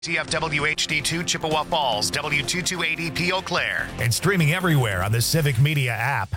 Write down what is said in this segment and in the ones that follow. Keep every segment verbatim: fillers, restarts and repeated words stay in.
T F W H D two Chippewa Falls, W two two eight E P Eau Claire, and streaming everywhere on the Civic Media app.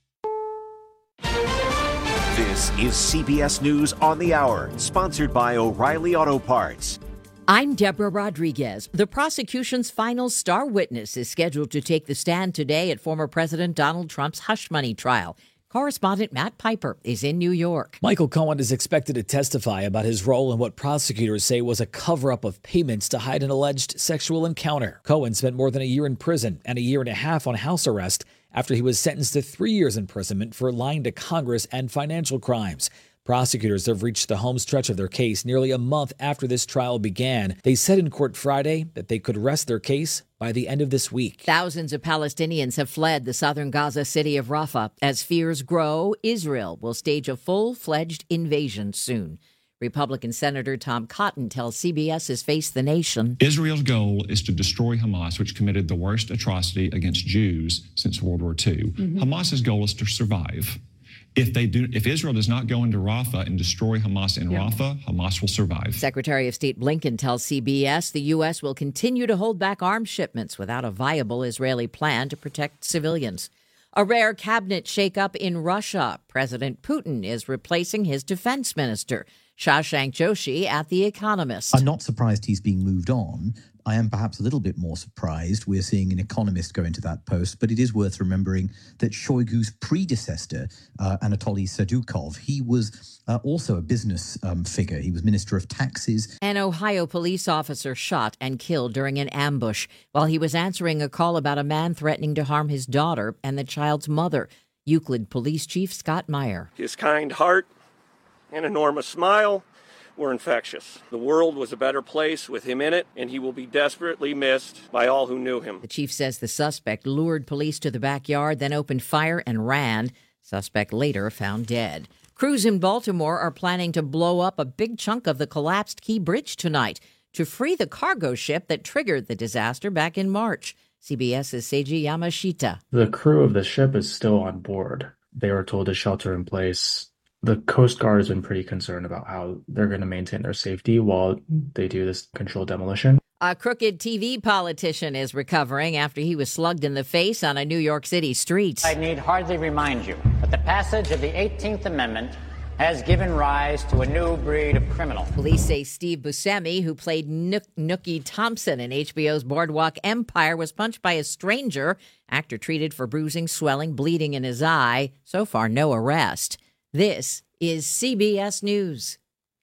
This is C B S News on the Hour, sponsored by O'Reilly Auto Parts. I'm Deborah Rodriguez. The prosecution's final star witness is scheduled to take the stand today at former President Donald Trump's hush money trial. Correspondent Matt Piper is in New York. Michael Cohen is expected to testify about his role in what prosecutors say was a cover-up of payments to hide an alleged sexual encounter. Cohen spent more than a year in prison and a year and a half on house arrest after he was sentenced to three years imprisonment for lying to Congress and financial crimes. Prosecutors have reached the home stretch of their case nearly a month after this trial began. They said in court Friday that they could rest their case by the end of this week. Thousands of Palestinians have fled the southern Gaza city of Rafah. As fears grow, Israel will stage a full-fledged invasion soon. Republican Senator Tom Cotton tells CBS's Face the Nation. Israel's goal is to destroy Hamas, which committed the worst atrocity against Jews since World War Two. Mm-hmm. Hamas's goal is to survive. If they do, if Israel does not go into Rafah and destroy Hamas in yeah. Rafah, Hamas will survive. Secretary of State Blinken tells C B S the U S will continue to hold back arms shipments without a viable Israeli plan to protect civilians. A rare cabinet shakeup in Russia. President Putin is replacing his defense minister, Shashank Joshi, at The Economist. I'm not surprised he's being moved on. I am perhaps a little bit more surprised we're seeing an economist go into that post, but it is worth remembering that Shoigu's predecessor, uh, Anatoly Sedukov, he was uh, also a business um, figure. He was Minister of Taxes. An Ohio police officer shot and killed during an ambush while he was answering a call about a man threatening to harm his daughter and the child's mother. Euclid Police Chief Scott Meyer. His kind heart and enormous smile were infectious. The world was a better place with him in it, and he will be desperately missed by all who knew him. The chief says the suspect lured police to the backyard, then opened fire and ran. Suspect later found dead. Crews in Baltimore are planning to blow up a big chunk of the collapsed Key Bridge tonight to free the cargo ship that triggered the disaster back in March. CBS's Seiji Yamashita. The crew of the ship is still on board. They were told to shelter in place. The Coast Guard has been pretty concerned about how they're going to maintain their safety while they do this controlled demolition. A crooked T V politician is recovering after he was slugged in the face on a New York City street. I need hardly remind you that the passage of the eighteenth Amendment has given rise to a new breed of criminal. Police say Steve Buscemi, who played Nook, Nookie Thompson in H B O's Boardwalk Empire, was punched by a stranger. Actor treated for bruising, swelling, bleeding in his eye. So far, no arrest. This is C B S News.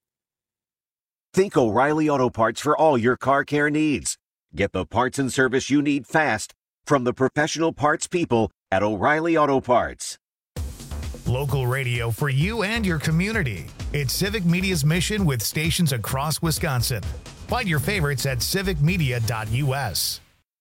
Think O'Reilly Auto Parts for all your car care needs. Get the parts and service you need fast from the professional parts people at O'Reilly Auto Parts. Local radio for you and your community. It's Civic Media's mission with stations across Wisconsin. Find your favorites at civic media dot U S.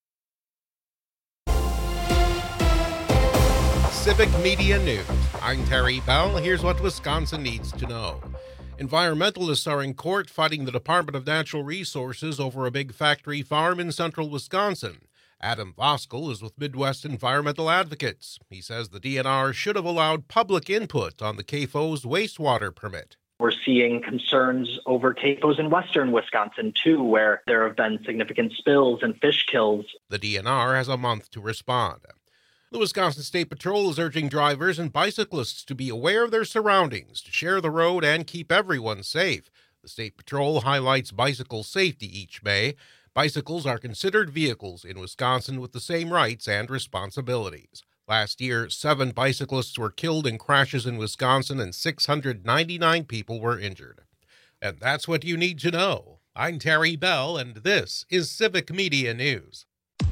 Civic Media News. I'm Terry Bell. Here's what Wisconsin needs to know. Environmentalists are in court fighting the Department of Natural Resources over a big factory farm in central Wisconsin. Adam Voskel is with Midwest Environmental Advocates. He says the D N R should have allowed public input on the C A F O's wastewater permit. We're seeing concerns over C A F Os in western Wisconsin, too, where there have been significant spills and fish kills. The D N R has a month to respond. The Wisconsin State Patrol is urging drivers and bicyclists to be aware of their surroundings, to share the road, and keep everyone safe. The State Patrol highlights bicycle safety each May. Bicycles are considered vehicles in Wisconsin with the same rights and responsibilities. Last year, seven bicyclists were killed in crashes in Wisconsin and six hundred ninety-nine people were injured. And that's what you need to know. I'm Terry Bell, and this is Civic Media News.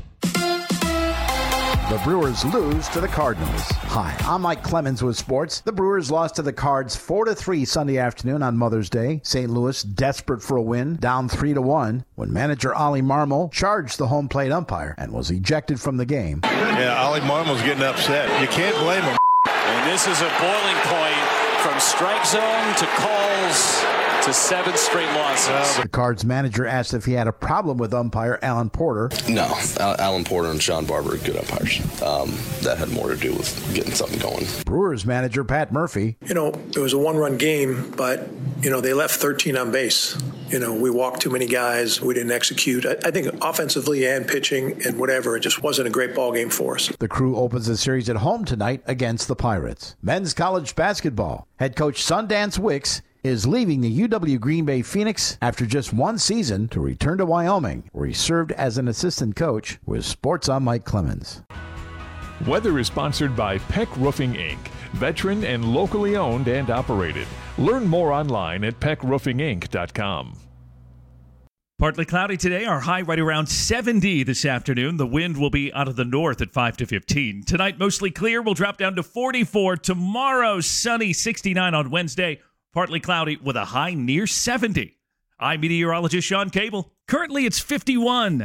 The Brewers lose to the Cardinals. Hi, I'm Mike Clemens with sports. The Brewers lost to the Cards four to three Sunday afternoon on Mother's Day. Saint Louis, desperate for a win, down three to one, when manager Ollie Marmol charged the home plate umpire and was ejected from the game. Yeah, Ollie Marmol's getting upset. You can't blame him. And this is a boiling point from strike zone to calls to seven straight losses. The Cards manager asked if he had a problem with umpire Alan Porter. No, Alan Porter and Sean Barber are good umpires. Um, that had more to do with getting something going. Brewers manager Pat Murphy. You know, it was a one-run game, but, you know, they left thirteen on base. You know, we walked too many guys. We didn't execute. I, I think offensively and pitching and whatever, it just wasn't a great ball game for us. The Crew opens the series at home tonight against the Pirates. Men's college basketball. Head coach Sundance Wicks is leaving the U W Green Bay Phoenix after just one season to return to Wyoming, where he served as an assistant coach. With Sports on Mike Clemens. Weather is sponsored by Peck Roofing, Incorporated, veteran and locally owned and operated. Learn more online at peck roofing inc dot com. Partly cloudy today, our high right around seventy this afternoon. The wind will be out of the north at five to fifteen. Tonight, mostly clear. We'll drop down to forty-four. Tomorrow, sunny, sixty-nine on Wednesday. Partly cloudy with a high near seventy. I'm meteorologist Sean Cable. Currently, it's fifty-one.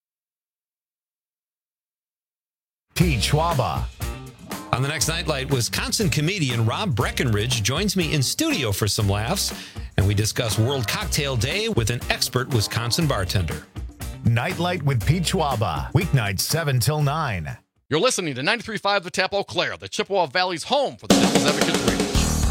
Pete Schwaba. On the next Nightlight, Wisconsin comedian Rob Breckenridge joins me in studio for some laughs, and we discuss World Cocktail Day with an expert Wisconsin bartender. Nightlight with Pete Schwaba, weeknights seven till nine. You're listening to ninety-three point five The Tap Eau Claire, the Chippewa Valley's home for the Devil's Advocate Radio.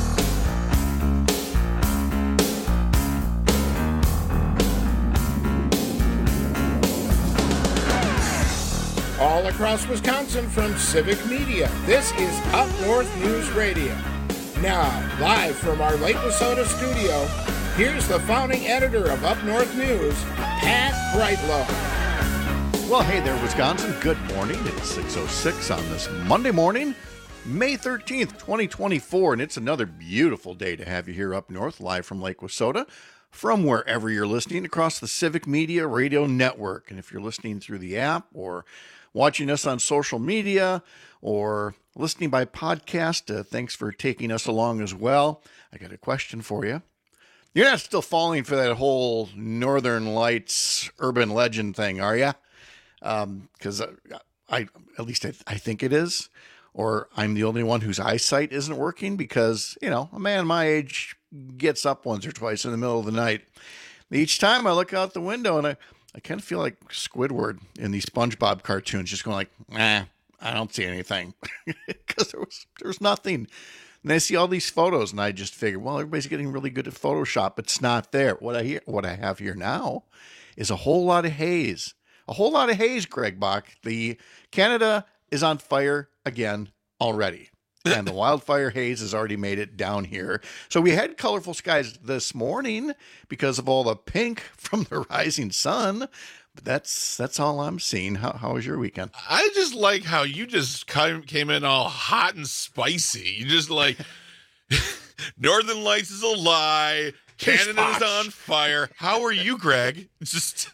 All across Wisconsin from Civic Media, this is Up North News Radio. Now, live from our Lake Wissota studio, here's the founding editor of Up North News, Pat Brightlow. Well, hey there, Wisconsin. Good morning. It's six oh six on this Monday morning, May thirteenth, twenty twenty-four, and it's another beautiful day to have you here up north, live from Lake Wissota, from wherever you're listening across the Civic Media Radio Network. And if you're listening through the app or watching us on social media or listening by podcast, uh, thanks for taking us along as well. I got a question for you. You're not still falling for that whole Northern Lights urban legend thing, are you? Because um, I, I, at least I, I think it is. Or I'm the only one whose eyesight isn't working because, you know, a man my age gets up once or twice in the middle of the night. Each time I look out the window and I, I kind of feel like Squidward in these SpongeBob cartoons, just going like, nah, I don't see anything. Because there was, there was nothing. And I see all these photos and I just figure, well, everybody's getting really good at Photoshop. It's not there. What I hear, what I have here now is a whole lot of haze. A whole lot of haze, Greg Bach. The Canada is on fire again already. And the wildfire haze has already made it down here. So we had colorful skies this morning because of all the pink from the rising sun. But that's that's all I'm seeing. How how was your weekend? I just like how you just came in all hot and spicy. You just like, Northern Lights is a lie. Canada's on fire. How are you, Greg? Just...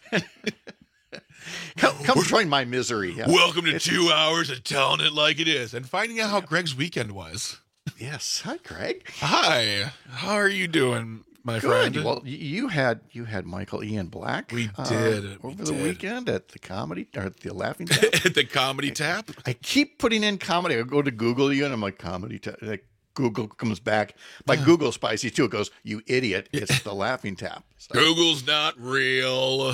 Come, come join my misery. Yeah. Welcome to it's, two hours of telling it like it is and finding out how Greg's weekend was. Yes. Hi, Greg. Hi. How are you doing, my Good. friend? Well, you had you had Michael Ian Black. We did uh, over we the did. weekend at the comedy or at the Laughing Tap. At the Comedy Tap. I, I keep putting in comedy. I go to Google you and I'm like Comedy Tap. Like Google comes back. My yeah. Google spicy too. It goes, you idiot. It's the Laughing Tap. So. Google's not real.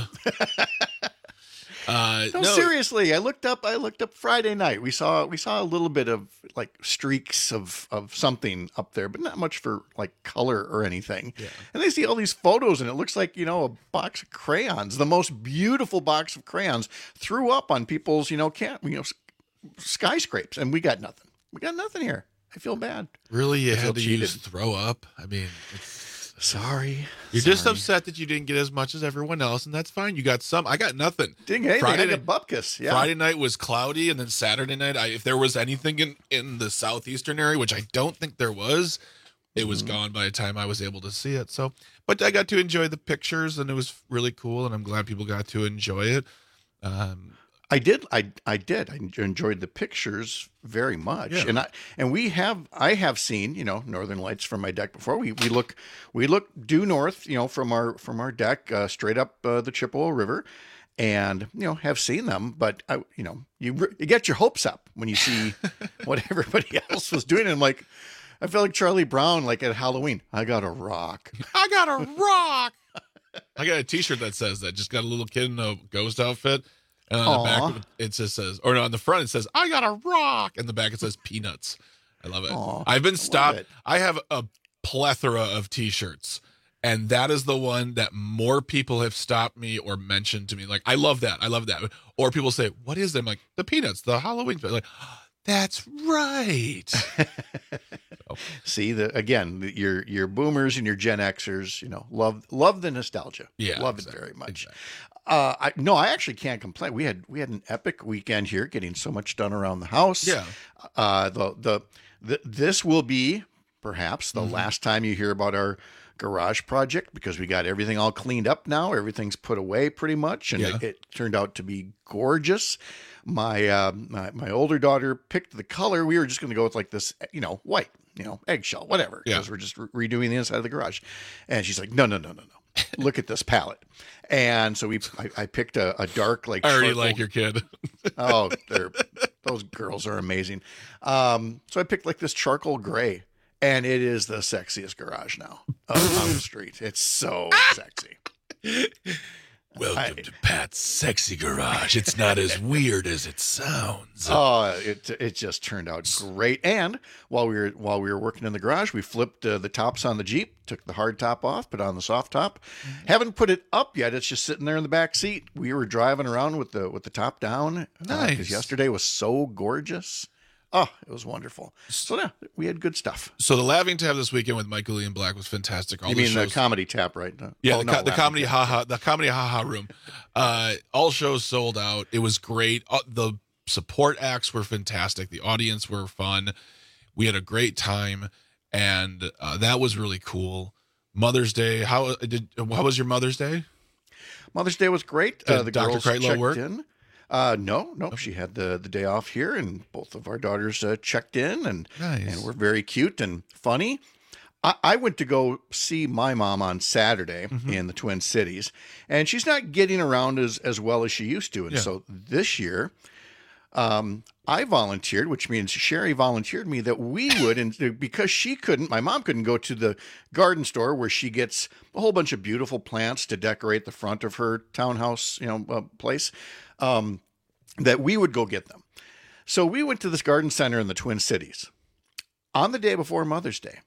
Uh, no, no, seriously. I looked up. I looked up Friday night. We saw. We saw a little bit of like streaks of of something up there, but not much for like color or anything. Yeah. And they see all these photos, and it looks like, you know, a box of crayons, the most beautiful box of crayons, threw up on people's, you know, can't you know skyscrapes, and we got nothing. We got nothing here. I feel bad. Really, you I had to cheated. use throw up. I mean. It's... Sorry. You're Sorry. just upset that you didn't get as much as everyone else, and that's fine. You got some. I got nothing. Didn't get anything. Friday, I got bupkis. Yeah. Friday night was cloudy, and then Saturday night, I, if there was anything in, in the southeastern area, which I don't think there was, it was mm-hmm. gone by the time I was able to see it. So, but I got to enjoy the pictures, and it was really cool, and I'm glad people got to enjoy it. Um, I did. I I did. I enjoyed the pictures very much, yeah. and I and we have. I have seen, you know, Northern Lights from my deck before. We we look we look due north, you know, from our from our deck, uh, straight up uh, the Chippewa River, and you know have seen them. But I, you know, you you get your hopes up when you see what everybody else was doing. And I'm like, I feel like Charlie Brown, like at Halloween. I got a rock. I got a rock. I got a T-shirt that says that. Just got a little kid in a ghost outfit. And on Aww. the back, it just says, or no, on the front, it says, I got a rock. And the back, it says peanuts. I love it. Aww, I've been stopped. I, I have a plethora of T-shirts. And that is the one that more people have stopped me or mentioned to me. Like, I love that. I love that. Or people say, what is that? I'm like, the Peanuts, the Halloween. Like, oh, that's right. So. See, the again, your your boomers and your Gen Xers, you know, love love the nostalgia. Yeah, love exactly. it very much. Exactly. Uh, I, no, I actually can't complain. We had we had an epic weekend here, getting so much done around the house. Yeah. Uh, the, the the this will be perhaps the mm-hmm. last time you hear about our garage project, because we got everything all cleaned up now. Everything's put away pretty much, and yeah. it, it turned out to be gorgeous. My, uh, my my older daughter picked the color. We were just going to go with like this, you know, white, you know, eggshell, whatever, because yeah. we're just re- redoing the inside of the garage. And she's like, no, no, no, no, no. Look at this palette. And so we, I, I picked a, a dark, like, I already charcoal. like your kid. Oh, they're those girls are amazing. Um, so I picked like this charcoal gray. And it is the sexiest garage now on the street. It's so sexy. Welcome I, to Pat's Sexy Garage. It's not as weird as it sounds. Oh, it it just turned out great. And while we were while we were working in the garage, we flipped uh, the tops on the Jeep, took the hard top off, put on the soft top. Mm-hmm. Haven't put it up yet. It's just sitting there in the back seat. We were driving around with the with the top down. Nice. Because uh, yesterday was so gorgeous. Oh, it was wonderful. So yeah, we had good stuff. So the Laughing Tap this weekend with Michael Ian Black was fantastic. All you the mean shows... the comedy tap, right? No. Yeah, oh, the, no, co- the comedy haha, the comedy haha room. Uh, all shows sold out. It was great. Uh, the support acts were fantastic. The audience were fun. We had a great time, and uh, that was really cool. Mother's Day. How did? How was your Mother's Day? Mother's Day was great. Uh, the Doctor girls Kreitlow checked work? in. Uh, no, no, she had the, the day off here, and both of our daughters uh, checked in, and nice. and were very cute and funny. I, I went to go see my mom on Saturday mm-hmm. in the Twin Cities, and she's not getting around as, as well as she used to. And yeah. so this year, um, I volunteered, which means Sherry volunteered me that we would, and because she couldn't, my mom couldn't go to the garden store where she gets a whole bunch of beautiful plants to decorate the front of her townhouse, you know, uh, place. Um, that we would go get them. So we went to this garden center in the Twin Cities on the day before Mother's Day.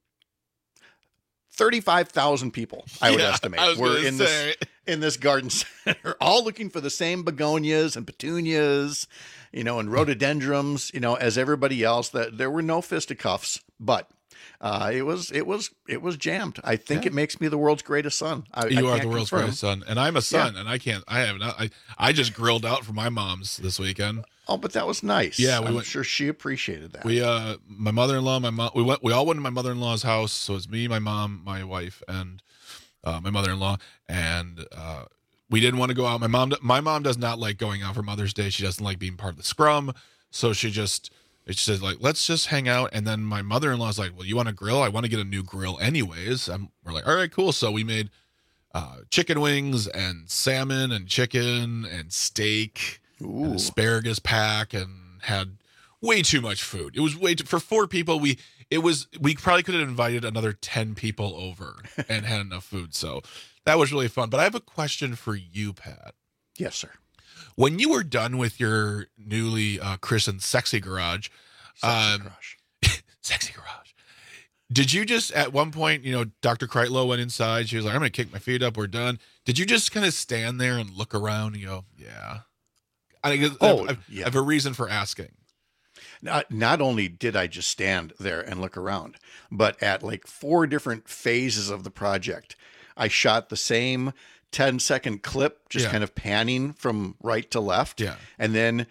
thirty-five thousand people, I would yeah, estimate, I were in say. this in this garden center, all looking for the same begonias and petunias, you know, and rhododendrons, you know, as everybody else. That there were no fisticuffs, but Uh, it was it was it was jammed. I think yeah. it makes me the world's greatest son. I, you I are can't the world's confirm. greatest son, and I'm a son, Yeah. and I can't. I have not. I I just grilled out for my mom's this weekend. Oh, but that was nice. Yeah, we I'm went, sure she appreciated that. We uh, my mother-in-law, my mom, we went. We all went to my mother-in-law's house. So it's me, my mom, my wife, and uh, my mother-in-law, and uh, we didn't want to go out. My mom, my mom does not like going out for Mother's Day. She doesn't like being part of the scrum, so she just. She said, like, let's just hang out. And then my mother-in-law's like, well, you want to grill? I want to get a new grill anyways. I'm, we're like, all right, cool. So we made uh, chicken wings and salmon and chicken and steak and asparagus pack and had way too much food. It was way too, for four people. We, it was, we probably could have invited another ten people over and had enough food. So that was really fun. But I have a question for you, Pat. Yes, sir. When you were done with your newly uh, christened Sexy Garage, Sexy um, Garage. Sexy Garage, did you just, at one point, you know, Doctor Kreitlow went inside. She was like, I'm going to kick my feet up. We're done. Did you just kind of stand there and look around and go, yeah? I, I, Oh, I, yeah. I have a reason for asking. Not, not only did I just stand there and look around, but at like four different phases of the project, I shot the same ten second clip, just Yeah. kind of panning from right to left. Yeah. And then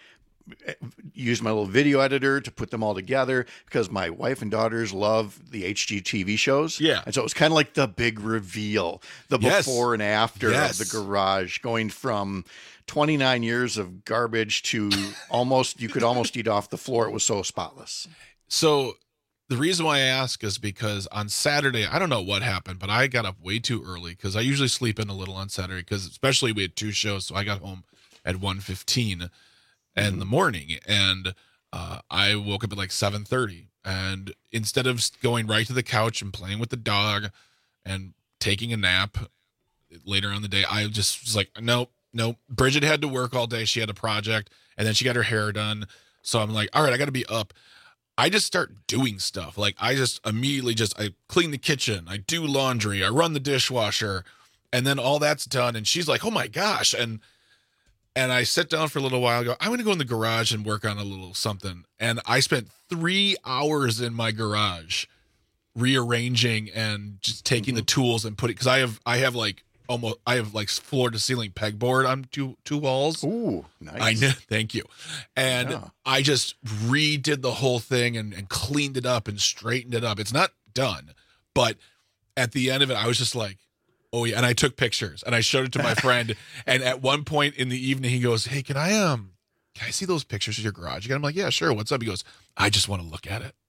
used my little video editor to put them all together because my wife and daughters love the H G T V shows. Yeah. And so it was kind of like the big reveal, the Yes. before and after Yes. of the garage, going from twenty-nine years of garbage to almost, you could almost eat off the floor. It was so spotless. So the reason why I ask is because on Saturday, I don't know what happened, but I got up way too early because I usually sleep in a little on Saturday because especially we had two shows. So I got home at one fifteen in the morning and uh, I woke up at like seven thirty. And instead of going right to the couch and playing with the dog and taking a nap later on in the day, I just was like, nope, nope. Bridget had to work all day. She had a project and then she got her hair done. So I'm like, all right, I got to be up. I just start doing stuff. Like I just immediately just, I clean the kitchen, I do laundry, I run the dishwasher, and then all that's done. And she's like, oh my gosh. And, and I sit down for a little while, I go, I'm going to go in the garage and work on a little something. And I spent three hours in my garage rearranging and just taking mm-hmm. the tools and putting, cause I have, I have like almost, I have like floor to ceiling pegboard on two, two walls. Ooh, nice. I know. Thank you. And Yeah. I just redid the whole thing and, and cleaned it up and straightened it up. It's not done, but at the end of it, I was just like, oh yeah. And I took pictures and I showed it to my friend. And at one point in the evening, he goes, hey, can I, um, can I see those pictures of your garage again? I'm like, yeah, sure. What's up? He goes, I just want to look at it.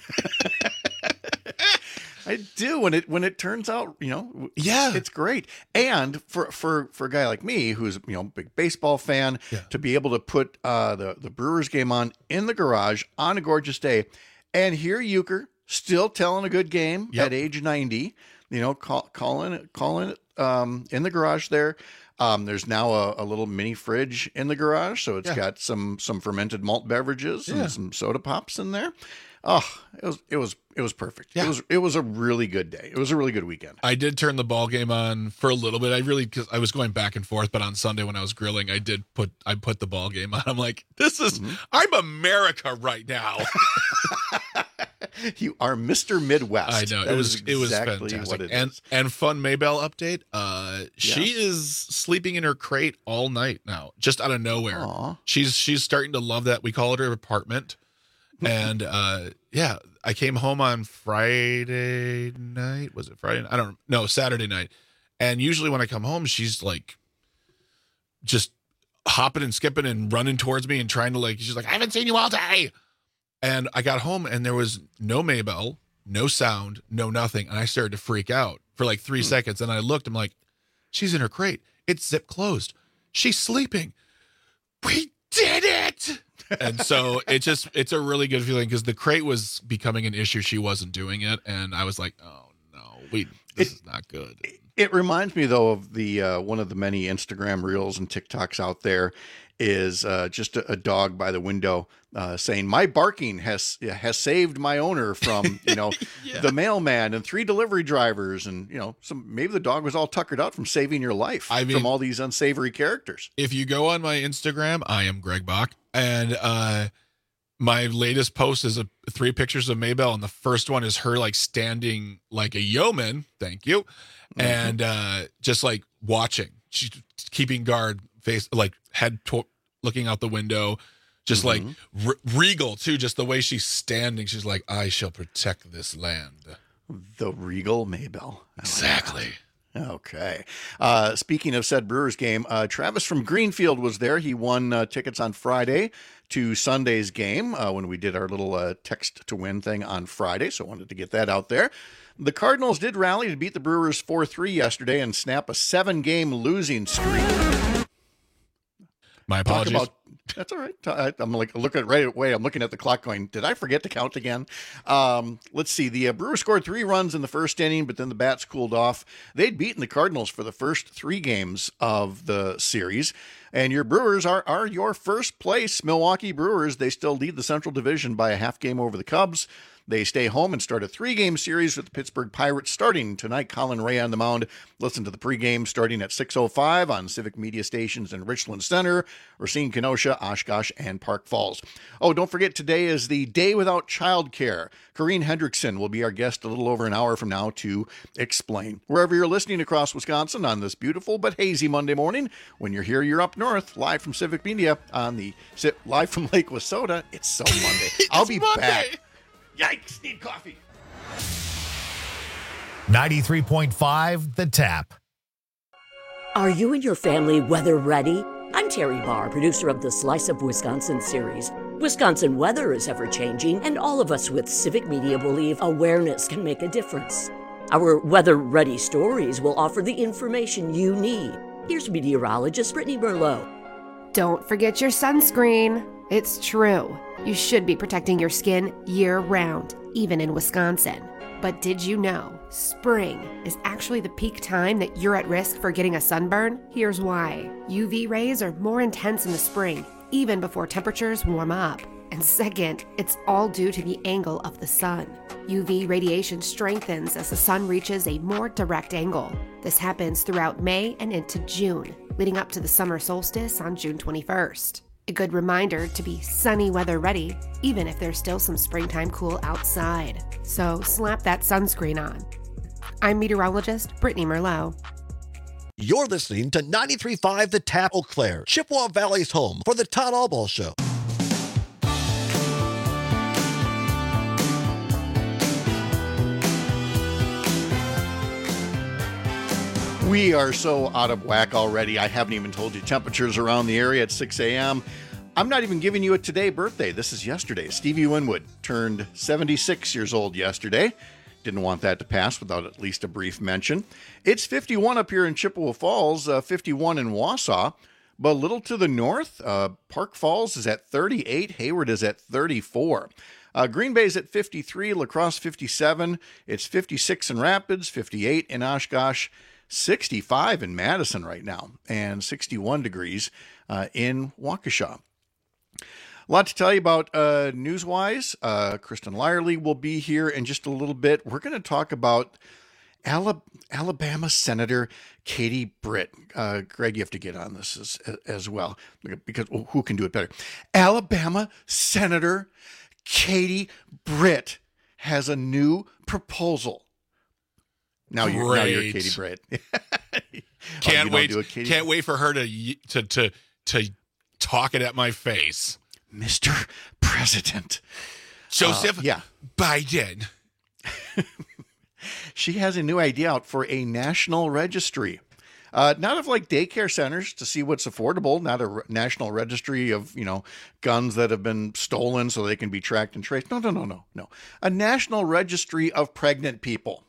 I do when it when it turns out, you know, yeah, it's great. And for for for a guy like me who's, you know, big baseball fan, yeah. to be able to put uh, the the Brewers game on in the garage on a gorgeous day, and hear Euchre still telling a good game Yep. at age ninety, you know, call, calling it calling it um, in the garage there. Um, there's now a, a little mini fridge in the garage, so it's Yeah. got some some fermented malt beverages Yeah. and some soda pops in there. Oh, it was it was it was perfect. Yeah. It was it was a really good day. It was a really good weekend. I did turn the ball game on for a little bit. I really, cause I was going back and forth, but on Sunday when I was grilling, I did put, I put the ball game on. I'm like, this is, Mm-hmm. I'm America right now. You are Mister Midwest. I know. That it was, is it was exactly fantastic. what it and, is. and fun Maybell update. Uh, she Yes. is sleeping in her crate all night now, just out of nowhere. Aw. She's, she's starting to love that. We call it her apartment. And, uh, yeah, I came home on Friday night. Was it Friday? I don't know. Saturday night. And usually when I come home, she's like just hopping and skipping and running towards me and trying to like, she's like, I haven't seen you all day. And I got home and there was no Maybell, no sound, no nothing. And I started to freak out for like three Hmm. seconds. And I looked, I'm like, she's in her crate. It's zip closed. She's sleeping. We did it. And so it just, it's a really good feeling because the crate was becoming an issue. She wasn't doing it. And I was like, oh no, we, this It- is not good. It reminds me though of the uh, one of the many Instagram reels and TikToks out there is uh, just a, a dog by the window uh, saying, "My barking has has saved my owner from you know Yeah. the mailman and three delivery drivers, and you know some maybe the dog was all tuckered out from saving your life I mean- from all these unsavory characters." If you go on my Instagram, I am Greg Bach, and uh, my latest post is a, three pictures of Maybell, and the first one is her like standing like a yeoman. Thank you, Mm-hmm. and uh, just like watching, she's keeping guard, face like head to- looking out the window, just Mm-hmm. like re- regal too. Just the way she's standing, she's like, "I shall protect this land." The regal Maybell. Exactly. Okay. Uh, speaking of said Brewers game, uh, Travis from Greenfield was there. He won uh, tickets on Friday to Sunday's game uh, when we did our little uh, text to win thing on Friday. So I wanted to get that out there. The Cardinals did rally to beat the Brewers four three yesterday and snap a seven game losing streak. My Talk apologies. about that's all right. I- I'm like looking right away. I'm looking at the clock, going, "Did I forget to count again?" Um, let's see. The uh, Brewers scored three runs in the first inning, but then the bats cooled off. They'd beaten the Cardinals for the first three games of the series, and your Brewers are are your first place Milwaukee Brewers. They still lead the Central Division by a half game over the Cubs. They stay home and start a three-game series with the Pittsburgh Pirates starting tonight. Colin Ray on the mound. Listen to the pregame starting at six oh five on Civic Media Stations in Richland Center, Racine, Kenosha, Oshkosh, and Park Falls. Oh, don't forget, today is the Day Without Childcare. Corrine Hendrickson will be our guest a little over an hour from now to explain. Wherever you're listening across Wisconsin on this beautiful but hazy Monday morning, when you're here, you're up north, live from Civic Media on the live from Lake Wissota. It's so Monday. I'll be Monday. back. Yikes, need coffee. ninety-three point five The Tap. Are you and your family weather ready? I'm Terry Barr, producer of the Slice of Wisconsin series. Wisconsin weather is ever-changing, and all of us with Civic Media believe awareness can make a difference. Our weather-ready stories will offer the information you need. Here's meteorologist Brittany Merlot. Don't forget your sunscreen. It's true. You should be protecting your skin year-round, even in Wisconsin. But did you know spring is actually the peak time that you're at risk for getting a sunburn? Here's why. U V rays are more intense in the spring, even before temperatures warm up. And second, it's all due to the angle of the sun. U V radiation strengthens as the sun reaches a more direct angle. This happens throughout May and into June, leading up to the summer solstice on June twenty-first. A good reminder to be sunny weather ready, even if there's still some springtime cool outside. So slap that sunscreen on. I'm meteorologist Brittany Merlot. You're listening to ninety-three point five The Tap Eau Claire, Chippewa Valley's home for the Todd Allball Show. We are so out of whack already. I haven't even told you temperatures around the area at six a.m. I'm not even giving you a today birthday. This is yesterday. Stevie Winwood turned seventy-six years old yesterday. Didn't want that to pass without at least a brief mention. It's fifty-one up here in Chippewa Falls, uh, fifty-one in Wausau. But a little to the north, uh, Park Falls is at thirty-eight. Hayward is at thirty-four. Uh, Green Bay's at fifty-three. La Crosse, fifty-seven. It's fifty-six in Rapids, fifty-eight in Oshkosh. sixty-five in Madison right now, and sixty-one degrees uh, in Waukesha. A lot to tell you about uh, news-wise. Uh, Kristen Lyerly will be here in just a little bit. We're going to talk about Alabama Senator Katie Britt. Uh, Greg, you have to get on this as, as well, because well, who can do it better? Alabama Senator Katie Britt has a new proposal. Now you're, now you're Katie Britt. Can't oh, wait! Katie? Can't wait for her to to to to talk it at my face, Mister President Joseph uh, yeah. Biden. She has a new idea out for a national registry, uh, not of like daycare centers to see what's affordable, not a re- national registry of you know guns that have been stolen so they can be tracked and traced. No, no, no, no, no. A national registry of pregnant people,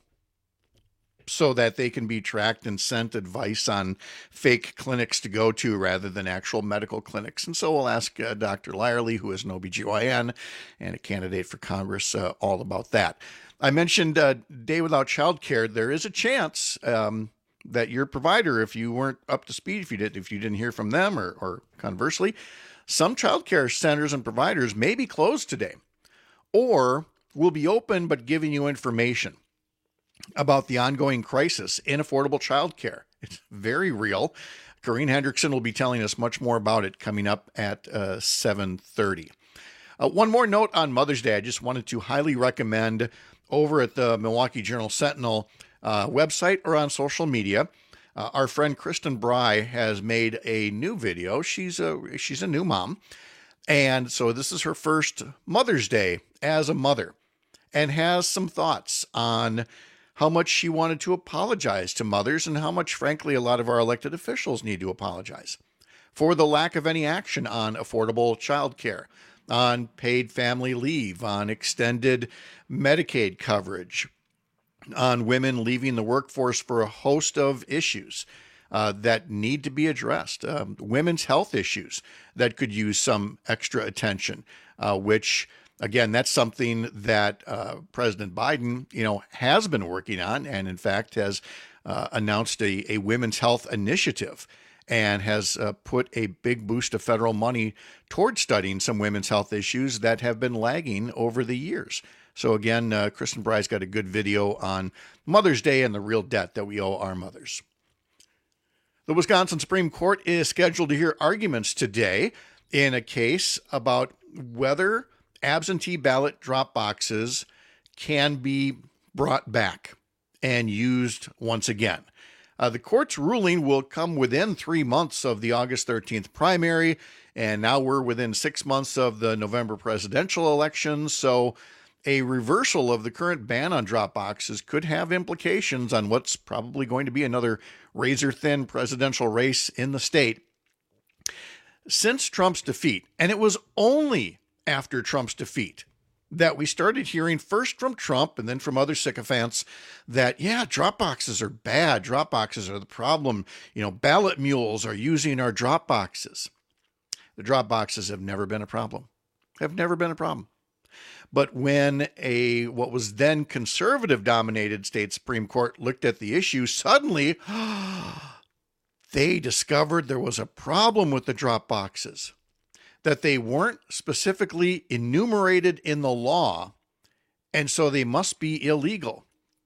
so that they can be tracked and sent advice on fake clinics to go to rather than actual medical clinics. And so we'll ask uh, Doctor Lyerly, who is an O B G Y N and a candidate for Congress, uh, all about that. I mentioned uh, Day Without Child Care. There is a chance um, that your provider, if you weren't up to speed, if you, did, if you didn't hear from them, or, or conversely, some child care centers and providers may be closed today or will be open but giving you information about the ongoing crisis in affordable childcare. It's very real. Corrine Hendrickson will be telling us much more about it coming up at uh, seven thirty. Uh, one more note on Mother's Day. I just wanted to highly recommend over at the Milwaukee Journal Sentinel uh, website or on social media. Uh, our friend Kristen Bry has made a new video. She's a, she's a new mom. And so this is her first Mother's Day as a mother, and has some thoughts on how much she wanted to apologize to mothers and how much, frankly, a lot of our elected officials need to apologize for the lack of any action on affordable child care, on paid family leave, on extended Medicaid coverage, on women leaving the workforce for a host of issues uh, that need to be addressed, um, women's health issues that could use some extra attention, uh, which again, that's something that uh, President Biden, you know, has been working on, and in fact has uh, announced a, a women's health initiative, and has uh, put a big boost of federal money towards studying some women's health issues that have been lagging over the years. So again, uh, Kristen Bry's got a good video on Mother's Day and the real debt that we owe our mothers. The Wisconsin Supreme Court is scheduled to hear arguments today in a case about whether absentee ballot drop boxes can be brought back and used once again. Uh, the court's ruling will come within three months of the August thirteenth primary, and now we're within six months of the November presidential elections, so a reversal of the current ban on drop boxes could have implications on what's probably going to be another razor-thin presidential race in the state. Since Trump's defeat, and it was only after Trump's defeat that we started hearing first from Trump and then from other sycophants that, yeah, drop boxes are bad. Drop boxes are the problem. You know, ballot mules are using our drop boxes. The drop boxes have never been a problem. Have never been a problem. But when a what was then conservative-dominated state Supreme Court looked at the issue, suddenly they discovered there was a problem with the drop boxes. that they weren't specifically enumerated in the law, and so they must be illegal.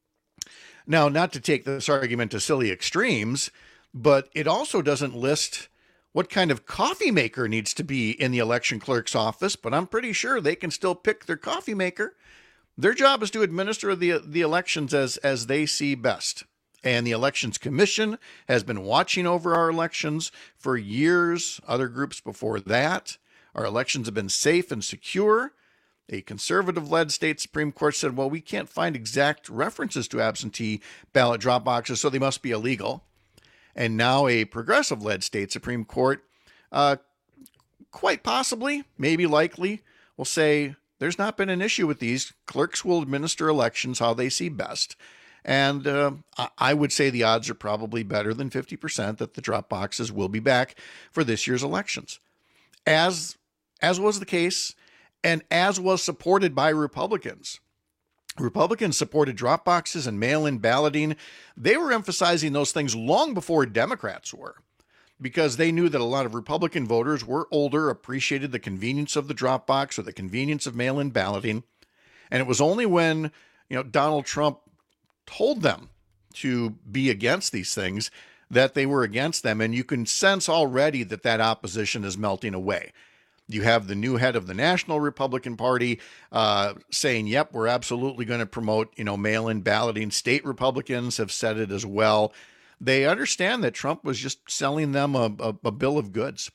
Now, not to take this argument to silly extremes, but it also doesn't list what kind of coffee maker needs to be in the election clerk's office, but I'm pretty sure they can still pick their coffee maker. Their job is to administer the the elections as, as they see best. And the Elections Commission has been watching over our elections for years, other groups before that. Our elections have been safe and secure. A conservative-led state Supreme Court said, well, we can't find exact references to absentee ballot drop boxes, so they must be illegal. And now a progressive-led state Supreme Court, uh, quite possibly, maybe likely, will say there's not been an issue with these. Clerks will administer elections how they see best. And uh, I would say the odds are probably better than fifty percent that the drop boxes will be back for this year's elections. As, as was the case, and as was supported by Republicans. Republicans supported drop boxes and mail-in balloting. They were emphasizing those things long before Democrats were, because they knew that a lot of Republican voters were older, appreciated the convenience of the drop box or the convenience of mail-in balloting. And it was only when, you know, Donald Trump told them to be against these things that they were against them. And you can sense already that that opposition is melting away. You have the new head of the National Republican Party uh, saying, yep, we're absolutely going to promote, you know, mail-in balloting. State Republicans have said it as well. They understand that Trump was just selling them a, a, a bill of goods.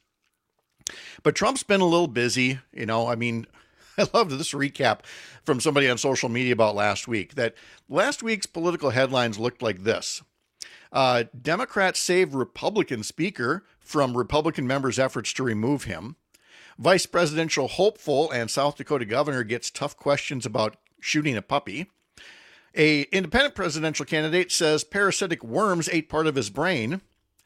But Trump's been a little busy. You know, I mean, I loved this recap from somebody on social media about last week, that last week's political headlines looked like this. Uh, Democrats save Republican speaker from Republican members' efforts to remove him. Vice presidential hopeful and South Dakota governor gets tough questions about shooting a puppy. A independent presidential candidate says parasitic worms ate part of his brain.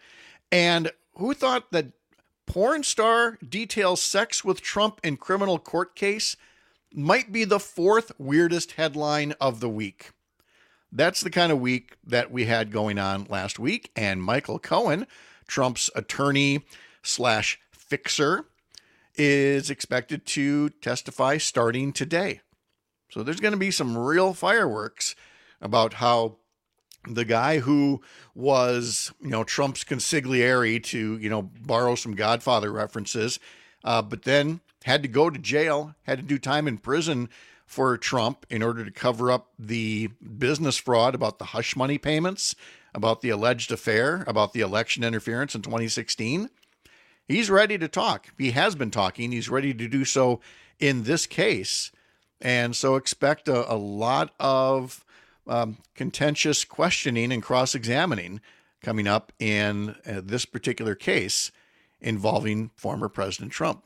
And who thought that porn star details sex with Trump in criminal court case might be the fourth weirdest headline of the week? That's the kind of week that we had going on last week. And Michael Cohen, Trump's attorney slash fixer, is expected to testify starting today. So there's going to be some real fireworks about how the guy who was, you know, Trump's consigliere, to, you know, borrow some Godfather references, uh, but then had to go to jail, had to do time in prison for Trump in order to cover up the business fraud about the hush money payments, about the alleged affair, about the election interference in twenty sixteen. He's ready to talk. He has been talking. He's ready to do so in this case. And so expect a, a lot of um, contentious questioning and cross-examining coming up in uh, this particular case involving former President Trump.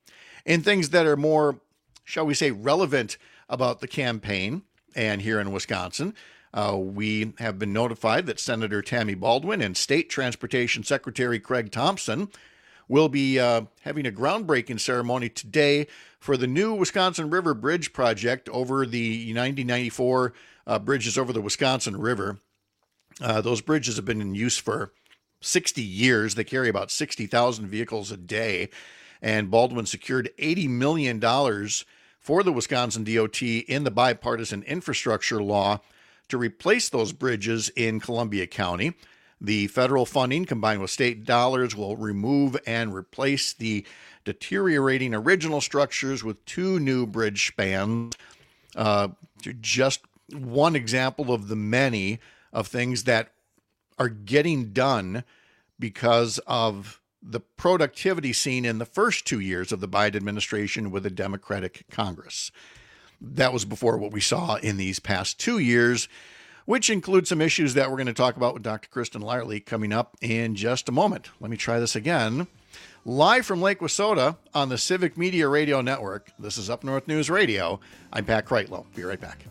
In things that are more, shall we say, relevant about the campaign and here in Wisconsin, uh, we have been notified that Senator Tammy Baldwin and State Transportation Secretary Craig Thompson will be uh, having a groundbreaking ceremony today for the new Wisconsin River Bridge project over the nineteen ninety-four uh, bridges over the Wisconsin River. Uh, those bridges have been in use for sixty years. They carry about sixty thousand vehicles a day. And Baldwin secured eighty million dollars for the Wisconsin D O T in the bipartisan infrastructure law to replace those bridges in Columbia County. The federal funding combined with state dollars will remove and replace the deteriorating original structures with two new bridge spans. Uh, just one example of the many of things that are getting done because of the productivity seen in the first two years of the Biden administration with a Democratic Congress. That was before what we saw in these past two years, which includes some issues that we're going to talk about with Doctor Kristen Lyerly coming up in just a moment. Let me try this again. Live from Lake Wissota on the Civic Media Radio Network, this is Up North News Radio. I'm Pat Kreitlow. Be right back.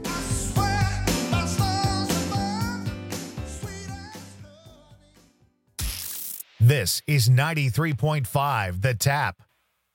This is ninety-three point five The Tap.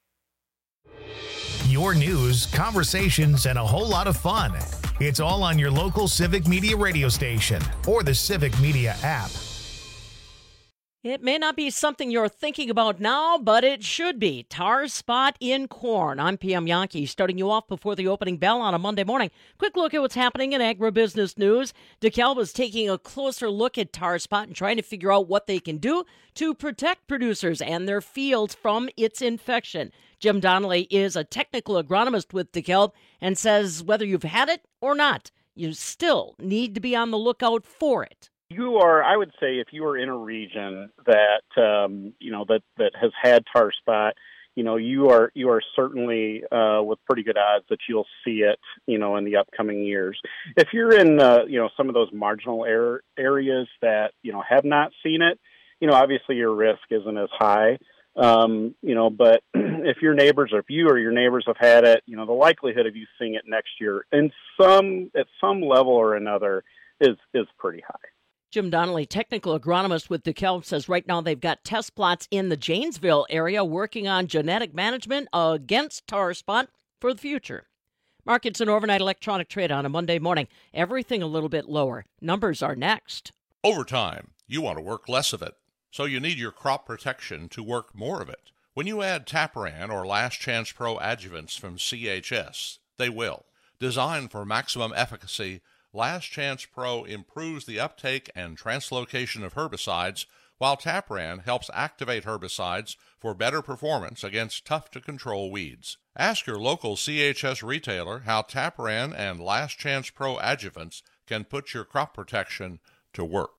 Your news, conversations, and a whole lot of fun. It's all on your local Civic Media radio station or the Civic Media app. It may not be something you're thinking about now, but it should be. Tar spot in corn. I'm P M Yankee, starting you off before the opening bell on a Monday morning. Quick look at what's happening in agribusiness news. DeKalb is taking a closer look at tar spot and trying to figure out what they can do to protect producers and their fields from its infection. Jim Donnelly is a technical agronomist with DeKalb and says whether you've had it or not, you still need to be on the lookout for it. You are, I would say, if you are in a region that um, you know that, that has had tar spot, you know you are you are certainly uh, with pretty good odds that you'll see it, you know, in the upcoming years. If you're in uh, you know some of those marginal air, areas that you know have not seen it, you know, obviously your risk isn't as high. Um, you know, but if your neighbors or if you or your neighbors have had it, you know, the likelihood of you seeing it next year in some at some level or another is is pretty high. Jim Donnelly, technical agronomist with DeKalb, says right now they've got test plots in the Janesville area working on genetic management against tar spot for the future. Markets and overnight electronic trade on a Monday morning. Everything a little bit lower. Numbers are next. Over time, you want to work less of it, so you need your crop protection to work more of it. When you add Taparan or Last Chance Pro adjuvants from C H S, they will. Designed for maximum efficacy, Last Chance Pro improves the uptake and translocation of herbicides, while Taparan helps activate herbicides for better performance against tough-to-control weeds. Ask your local C H S retailer how Taparan and Last Chance Pro adjuvants can put your crop protection to work.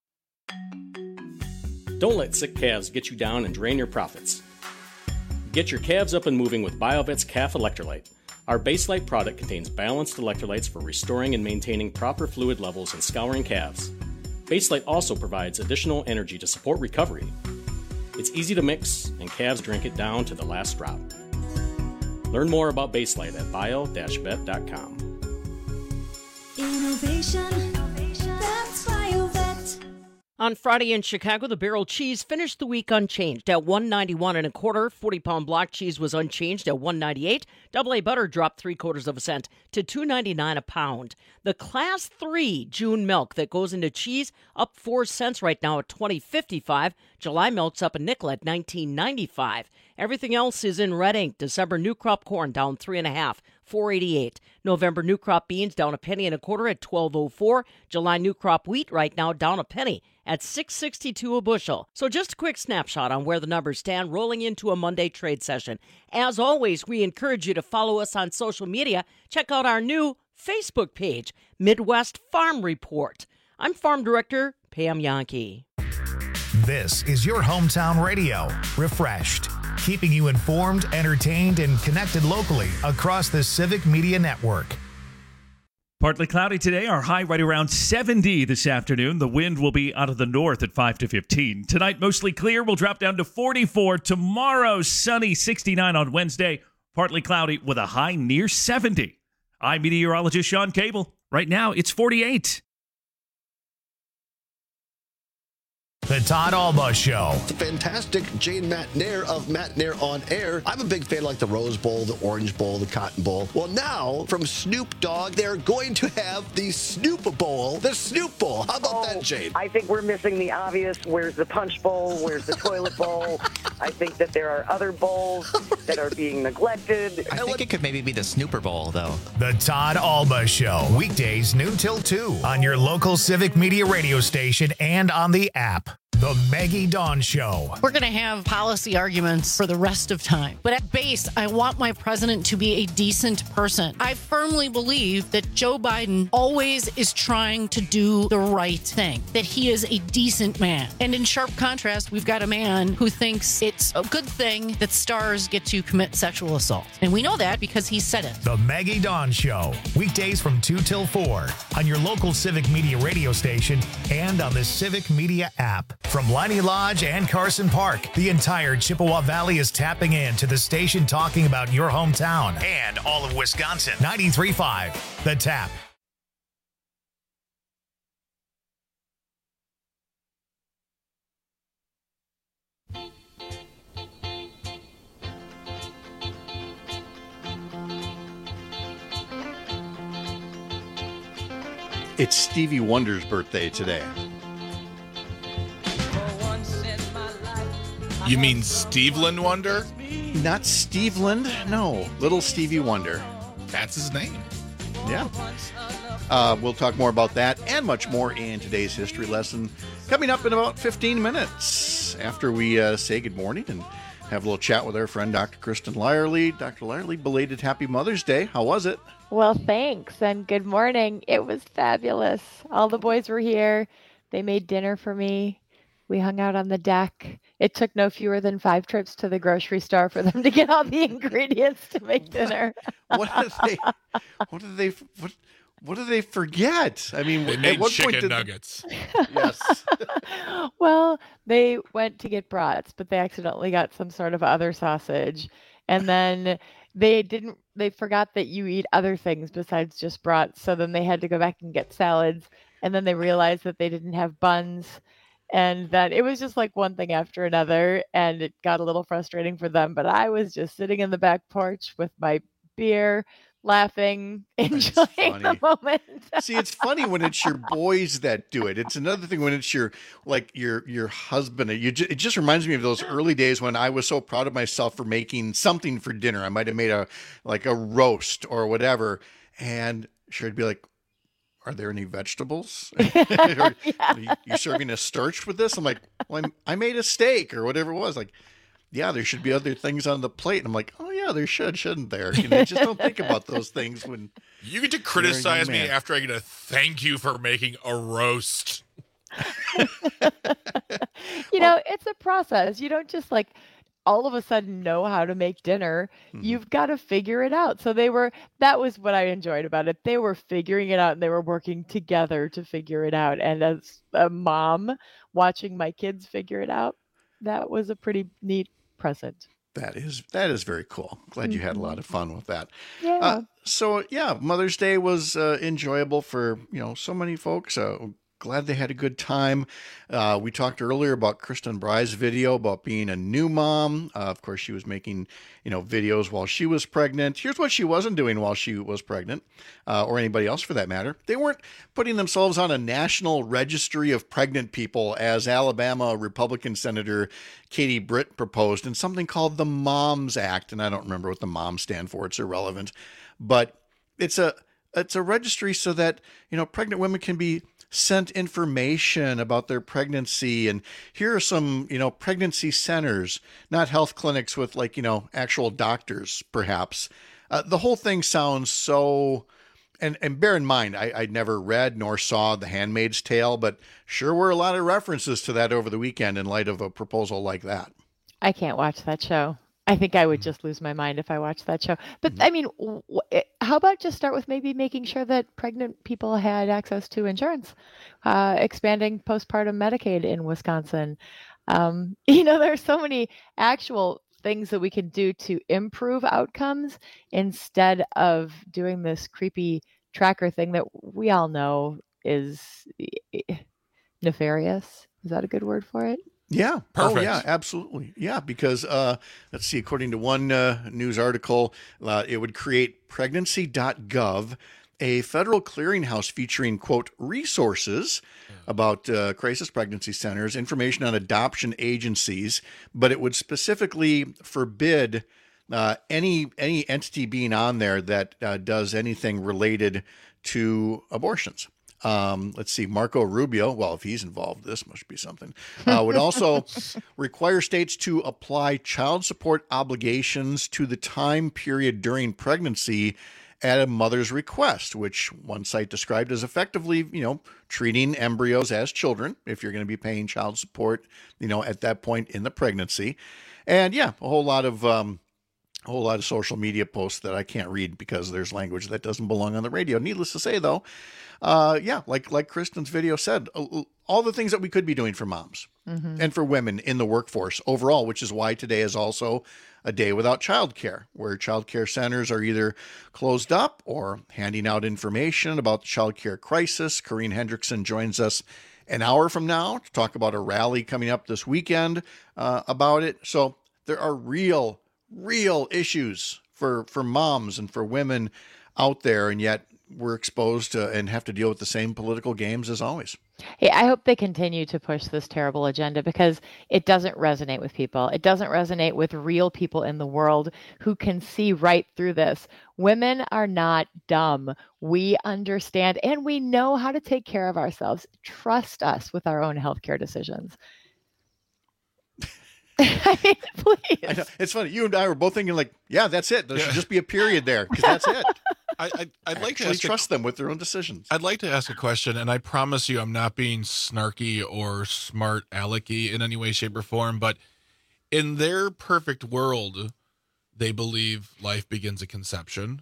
Don't let sick calves get you down and drain your profits. Get your calves up and moving with BioVet's Calf Electrolyte. Our Baselite product contains balanced electrolytes for restoring and maintaining proper fluid levels and scouring calves. Baselite also provides additional energy to support recovery. It's easy to mix, and calves drink it down to the last drop. Learn more about Baselite at bio dash vet dot com. Innovation, that's BioVet. On Friday in Chicago, the barrel cheese finished the week unchanged at one ninety-one and a quarter. forty pound block cheese was unchanged at one ninety-eight. Double A butter dropped three quarters of a cent to two ninety-nine a pound. The Class three June milk that goes into cheese up four cents right now at twenty fifty-five. July milk's up a nickel at nineteen ninety-five. Everything else is in red ink. December new crop corn down three and a half, four eighty-eight. November new crop beans down a penny and a quarter at twelve oh four. July new crop wheat right now down a penny at six sixty-two a bushel. So just a quick snapshot on where the numbers stand rolling into a Monday trade session. As always, we encourage you to follow us on social media. Check out our new Facebook page, Midwest Farm Report. I'm Farm Director Pam Yankee. This is your hometown radio, refreshed, keeping you informed, entertained, and connected locally across the Civic Media Network. Partly cloudy today, our high right around seventy this afternoon. The wind will be out of the north at five to fifteen. Tonight, mostly clear. We'll drop down to forty-four. Tomorrow, sunny, sixty-nine on Wednesday. Partly cloudy with a high near seventy. I'm meteorologist Sean Cable. Right now, it's forty-eight. The Todd Alba Show. The fantastic Jane McNair of McNair on Air. I'm a big fan of like the Rose Bowl, the Orange Bowl, the Cotton Bowl. Well, now from Snoop Dogg, they're going to have the Snoop Bowl, the Snoop Bowl. How about oh, that, Jane? I think we're missing the obvious. Where's the Punch Bowl? Where's the Toilet Bowl? I think that there are other bowls that are being neglected. I think it could maybe be the Snooper Bowl, though. The Todd Alba Show. Weekdays noon till two on your local Civic Media radio station and on the app. The Maggie Dawn Show. We're going to have policy arguments for the rest of time. But at base, I want my president to be a decent person. I firmly believe that Joe Biden always is trying to do the right thing, that he is a decent man. And in sharp contrast, we've got a man who thinks it's a good thing that stars get to commit sexual assault. And we know that because he said it. The Maggie Dawn Show. Weekdays from two till four on your local Civic Media radio station and on the Civic Media app. From Liney Lodge and Carson Park, the entire Chippewa Valley is tapping in to the station talking about your hometown and all of Wisconsin. ninety-three point five, The Tap. It's Stevie Wonder's birthday today. You mean Steveland Wonder? Not Steveland, no. Little Stevie Wonder. That's his name. Yeah. Uh, we'll talk more about that and much more in today's history lesson coming up in about fifteen minutes after we uh, say good morning and have a little chat with our friend Doctor Kristen Lyerly. Doctor Lyerly, belated Happy Mother's Day. How was it? Well, thanks, and good morning. It was fabulous. All the boys were here. They made dinner for me. We hung out on the deck. It took no fewer than five trips to the grocery store for them to get all the ingredients to make dinner. What did they? What did they? What? What did they forget? I mean, They at made what chicken point did nuggets. Yes. Well, they went to get brats, but they accidentally got some sort of other sausage. And then they didn't, they forgot that you eat other things besides just brats. So then they had to go back and get salads. And then they realized that they didn't have buns and that it was just like one thing after another. And it got a little frustrating for them. But I was just sitting in the back porch with my beer, laughing, enjoying the moment. See, it's funny when it's your boys that do it. It's another thing when it's your like your your husband. You ju- it just reminds me of those early days when I was so proud of myself for making something for dinner. I might have made a like a roast or whatever, and she'd be like, "Are there any vegetables? Are you, you serving a starch with this?" I'm like, "Well, I'm, I made a steak or whatever it was." Like, yeah, there should be other things on the plate. And I'm like, oh yeah, there should, shouldn't there? You know, just don't think about those things when You get to you're a criticize young me man. after I get to thank you for making a roast. You know, it's a process. You don't just like all of a sudden know how to make dinner. Mm-hmm. You've got to figure it out. So they were, that was what I enjoyed about it. They were figuring it out and they were working together to figure it out. And as a mom watching my kids figure it out, that was a pretty neat present. That is that is very cool. Glad you had a lot of fun with that. Yeah. Uh, so yeah, Mother's Day was uh, enjoyable for you know so many folks. Uh, glad they had a good time. Uh, we talked earlier about Kristen Bry's video about being a new mom. Uh, of course, she was making you know videos while she was pregnant. Here's what she wasn't doing while she was pregnant, uh, or anybody else for that matter. They weren't putting themselves on a national registry of pregnant people, as Alabama Republican Senator Katie Britt proposed in something called the Moms Act. And I don't remember what the moms stand for. It's irrelevant, but it's a it's a registry so that you know pregnant women can be sent information about their pregnancy. And here are some, you know, pregnancy centers, not health clinics with like, you know, actual doctors, perhaps. Uh, the whole thing sounds so, and, and bear in mind, I, I never read nor saw The Handmaid's Tale, but sure were a lot of references to that over the weekend in light of a proposal like that. I can't watch that show. I think I would just lose my mind if I watched that show. But I mean, w- w- how about just start with maybe making sure that pregnant people had access to insurance, uh, expanding postpartum Medicaid in Wisconsin. Um, you know, there are so many actual things that we can do to improve outcomes instead of doing this creepy tracker thing that we all know is nefarious. Is that a good word for it? Yeah. Perfect. Oh, yeah, absolutely. Yeah, because uh, let's see, according to one uh, news article, uh, it would create pregnancy dot gov, a federal clearinghouse featuring, quote, resources about uh, crisis pregnancy centers, information on adoption agencies, but it would specifically forbid uh, any any entity being on there that uh, does anything related to abortions. Um, let's see, Marco Rubio, well, if he's involved, this must be something, uh, would also require states to apply child support obligations to the time period during pregnancy at a mother's request, which one site described as effectively, you know, treating embryos as children if you're going to be paying child support, you know, at that point in the pregnancy. And yeah, a whole lot of, um, a whole lot of social media posts that I can't read because there's language that doesn't belong on the radio. Needless to say, though, uh, yeah, like like Kristen's video said, all the things that we could be doing for moms Mhm. and for women in the workforce overall, which is why today is also a day without childcare, where childcare centers are either closed up or handing out information about the childcare crisis. Corrine Hendrickson joins us an hour from now to talk about a rally coming up this weekend uh, about it. So there are real real issues for, for moms and for women out there. And yet we're exposed to and have to deal with the same political games as always. Hey, I hope they continue to push this terrible agenda because it doesn't resonate with people. It doesn't resonate with real people in the world who can see right through this. Women are not dumb. We understand and we know how to take care of ourselves. Trust us with our own healthcare decisions. I mean, please. I know. It's funny. You and I were both thinking like, yeah, that's it. There should just be a period there because that's it. I, I, I'd like to Actually ask trust a, them with their own decisions. I'd like to ask a question, and I promise you I'm not being snarky or smart alecky in any way, shape, or form, but in their perfect world, they believe life begins at conception.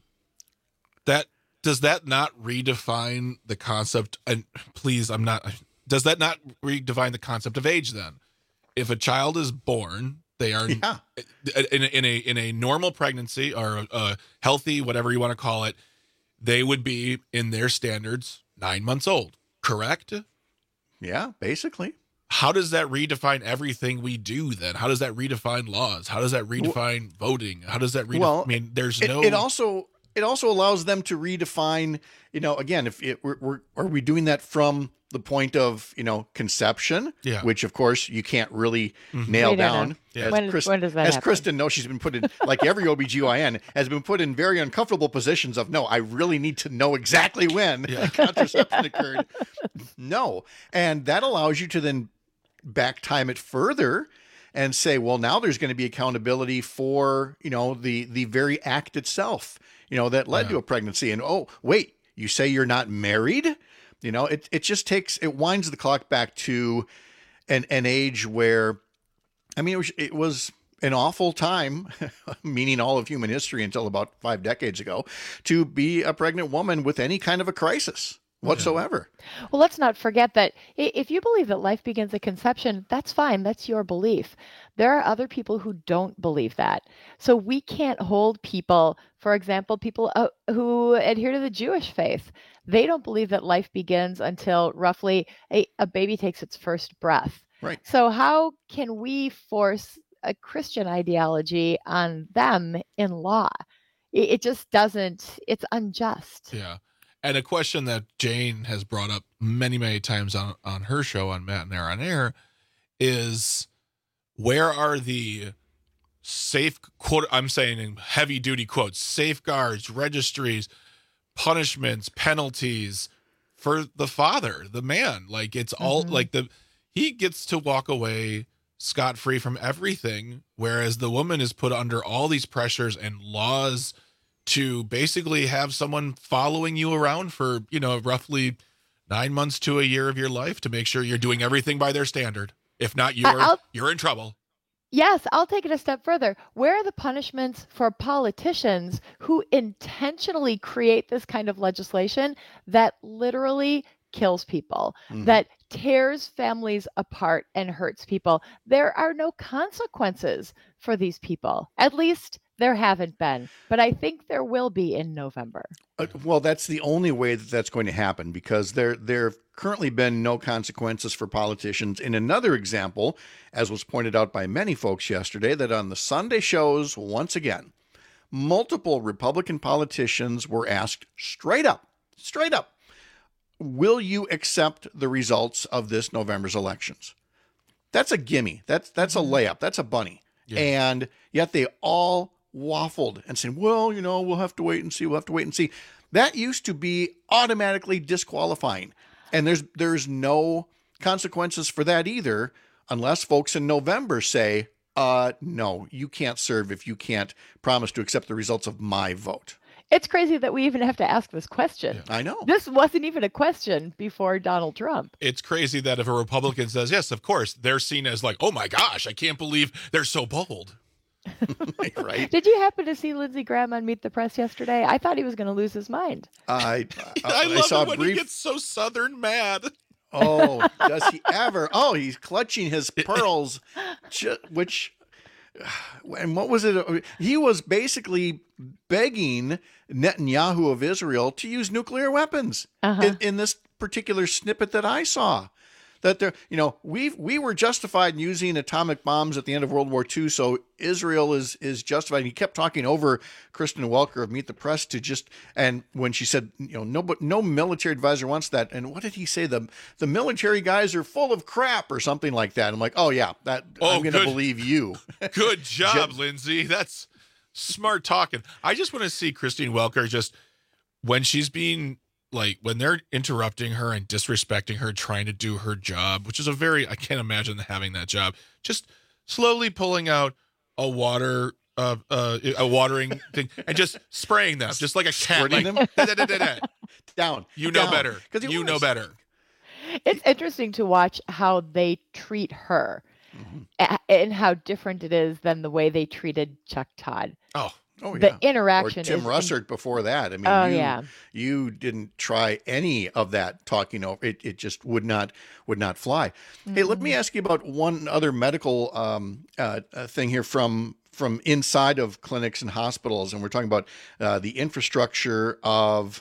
That does that not redefine the concept? And please, I'm not. Does that not redefine the concept of age then? If a child is born, they are yeah. in, a, in a in a normal pregnancy or a, a healthy, whatever you want to call it, they would be in their standards nine months old. Correct? Yeah, basically. How does that redefine everything we do then? How does that redefine laws? How does that redefine well, voting? How does that redefine? Well, I mean, there's it, no. It also it also allows them to redefine. You know, again, if it, we're, we're are we doing that from the point of, you know, conception, yeah. which of course you can't really mm-hmm. nail We don't down. know. Yeah. As, when, Chris, when does that as happen? Kristen knows, she's been put in, like every O B G Y N, has been put in very uncomfortable positions of, no, I really need to know exactly when yeah. contraception occurred. No. And that allows you to then back time it further and say, well, now there's going to be accountability for, you know, the, the very act itself, you know, that led yeah. to a pregnancy. And, oh, wait, you say you're not married? You know, it it just takes, it winds the clock back to an an age where, I mean, it was, it was an awful time, meaning all of human history until about five decades ago, to be a pregnant woman with any kind of a crisis whatsoever. Well, let's not forget that if you believe that life begins at conception, that's fine. That's your belief. There are other people who don't believe that. So we can't hold people, for example, people uh, who adhere to the Jewish faith. They don't believe that life begins until roughly a, a baby takes its first breath. Right. So how can we force a Christian ideology on them in law? It, it just doesn't, it's unjust. Yeah. And a question that Jane has brought up many, many times on, on her show on Matt and Air on Air is where are the safe, quote, I'm saying in heavy duty quotes, safeguards, registries, punishments, penalties for the father, the man? Like it's all mm-hmm. like the, he gets to walk away scot-free from everything, whereas the woman is put under all these pressures and laws to basically have someone following you around for, you know, roughly nine months to a year of your life to make sure you're doing everything by their standard. If not, you're I'll, you're in trouble. Yes, I'll take it a step further. Where are the punishments for politicians who intentionally create this kind of legislation that literally kills people, mm-hmm. that tears families apart and hurts people? There are no consequences for these people. At least there haven't been, but I think there will be in November. Uh, well, that's the only way that that's going to happen because there there have currently been no consequences for politicians. In another example, as was pointed out by many folks yesterday, that on the Sunday shows, once again, multiple Republican politicians were asked straight up, straight up, will you accept the results of this November's elections? That's a gimme. That's that's a layup. That's a bunny. Yeah. And yet they all waffled and said, well, you know, we'll have to wait and see. We'll have to wait and see. That used to be automatically disqualifying. And there's there's no consequences for that either, unless folks in November say, uh, no, you can't serve if you can't promise to accept the results of my vote. It's crazy that we even have to ask this question. Yeah. I know. This wasn't even a question before Donald Trump. It's crazy that if a Republican says, yes, of course, they're seen as like, oh my gosh, I can't believe they're so bold. Right. Did you happen to see Lindsey Graham on Meet the Press yesterday? I thought he was going to lose his mind. I, I, I, I I love saw it when brief... he gets so Southern mad. Oh, does he ever? Oh, he's clutching his pearls, which, and what was it? He was basically begging Netanyahu of Israel to use nuclear weapons uh-huh. in, in this particular snippet that I saw. that they're, you know, we we were justified in using atomic bombs at the end of World War Two, so Israel is is justified. And he kept talking over Kristen Welker of Meet the Press to just, and when she said, you know, no, but no military advisor wants that. And what did he say? The the military guys are full of crap or something like that. I'm like, oh yeah, that Oh, I'm going to good. believe you. Good job, Ju- Lindsay. That's smart talking. I just want to see Christine Welker just when she's being like, when they're interrupting her and disrespecting her, trying to do her job, which is a very, I can't imagine having that job, just slowly pulling out a water, uh, uh, a watering thing and just spraying them, just like a cat. Squirting Like, them? da, da, da, da, da. Down. You know Down. better. 'Cause he You know was. better. It's interesting to watch how they treat her a- and how different it is than the way they treated Chuck Todd. Oh, oh The yeah. interaction Or Tim is- Russert before that. I mean, Oh, you, yeah. you didn't try any of that talking over. It, it just would not would not fly. Hey, let me ask you about one other medical um, uh, uh, thing here from from inside of clinics and hospitals, and we're talking about uh, the infrastructure of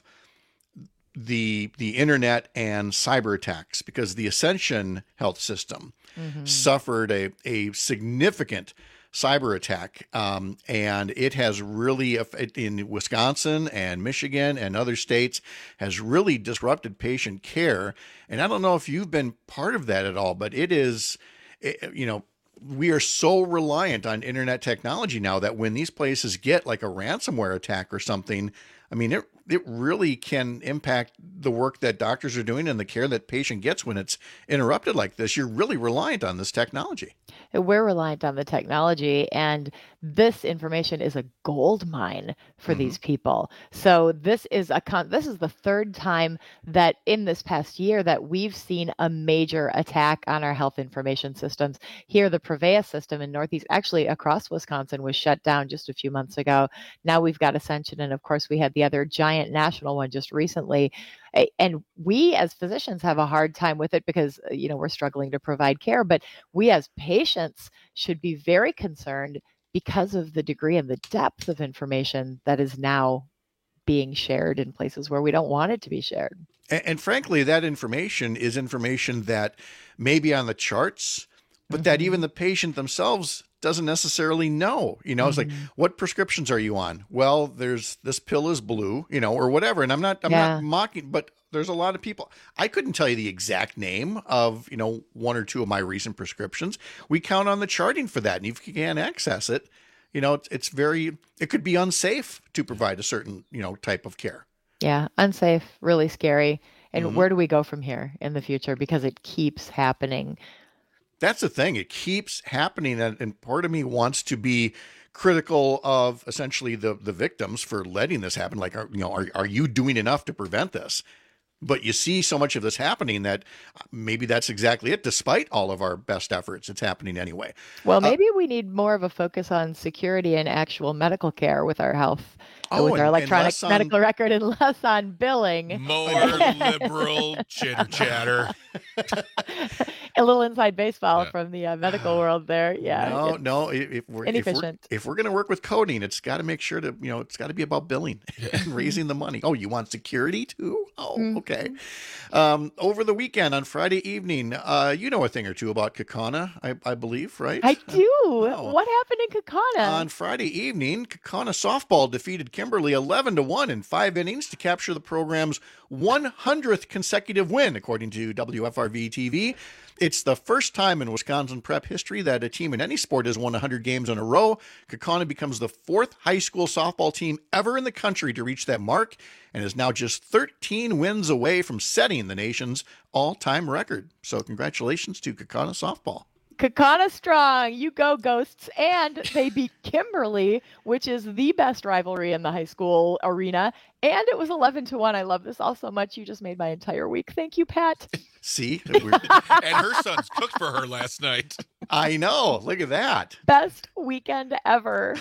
the the internet and cyber attacks, because the Ascension Health System Mhm. suffered a a significant cyber attack, um, and it has really aff- in Wisconsin and Michigan and other states has really disrupted patient care. And I don't know if you've been part of that at all, but it is, it- you know. We are so reliant on internet technology now that when these places get like a ransomware attack or something, I mean, it it really can impact the work that doctors are doing and the care that patient gets when it's interrupted like this. You're really reliant on this technology. We're reliant on the technology, and this information is a gold mine for Mm-hmm. these people. So this is a con- this is the third time that in this past year that we've seen a major attack on our health information systems. Here, the Prevea system in Northeast, actually across Wisconsin, was shut down just a few months ago. Now we've got Ascension, and of course we had the other giant national one just recently. A- And we as physicians have a hard time with it because, uh, you know, we're struggling to provide care, but we as patients should be very concerned because of the degree and the depth of information that is now being shared in places where we don't want it to be shared. And, and frankly, that information is information that may be on the charts, but that even the patient themselves doesn't necessarily know. You know, it's like, what prescriptions are you on? Well, there's this pill is blue, you know, or whatever. And I'm not, I'm Yeah. not mocking, but there's a lot of people. I couldn't tell you the exact name of, you know, one or two of my recent prescriptions. We count on the charting for that. And if you can't access it, you know, it's, it's very, it could be unsafe to provide a certain, you know, type of care. Yeah, unsafe, really scary. And Mhm. where do we go from here in the future? Because it keeps happening. That's the thing. It keeps happening. And, and part of me wants to be critical of essentially the, the victims for letting this happen. Like, are, you know, are, are you doing enough to prevent this? But you see so much of this happening that maybe that's exactly it. Despite all of our best efforts, it's happening anyway. Well, Uh, maybe we need more of a focus on security and actual medical care with our health, uh, Oh, with and- our and electronic less on- medical record and less on billing. More liberal chitter chatter. A little inside baseball from the uh, medical world there. Yeah. No, it's no. If, if we're if we're, inefficient. if we're going to work with coding, it's got to make sure to, you know, it's got to be about billing and raising the money. Oh, you want security too? Oh, Mm-hmm. okay. Um, over the weekend on Friday evening, uh, you know a thing or two about Kakana, I, I believe, right? I do. What happened in Kakana? On Friday evening, Kakana softball defeated Kimberly eleven to one in five innings to capture the program's one hundredth consecutive win, according to W F R V T V. It's the first time in Wisconsin prep history that a team in any sport has won one hundred games in a row. Kakana becomes the fourth high school softball team ever in the country to reach that mark and is now just thirteen wins away from setting the nation's all-time record. So congratulations to Kakana softball. Kakana strong, you go Ghosts, and they beat Kimberly, which is the best rivalry in the high school arena, and it was eleven to one. I love this all so much. You just made my entire week. Thank you, Pat. See? And her sons cooked for her last night. I know. Look at that. Best weekend ever.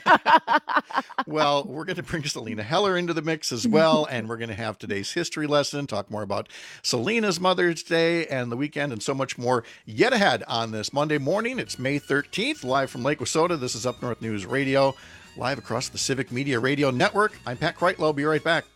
Well, we're going to bring Selena Heller into the mix as well, and we're going to have today's history lesson, talk more about Selena's Mother's Day and the weekend, and so much more yet ahead on this Monday morning. It's May thirteenth, live from Lake Wissota. This is Up North News Radio, live across the Civic Media Radio Network. I'm Pat Kreitlow. Be right back.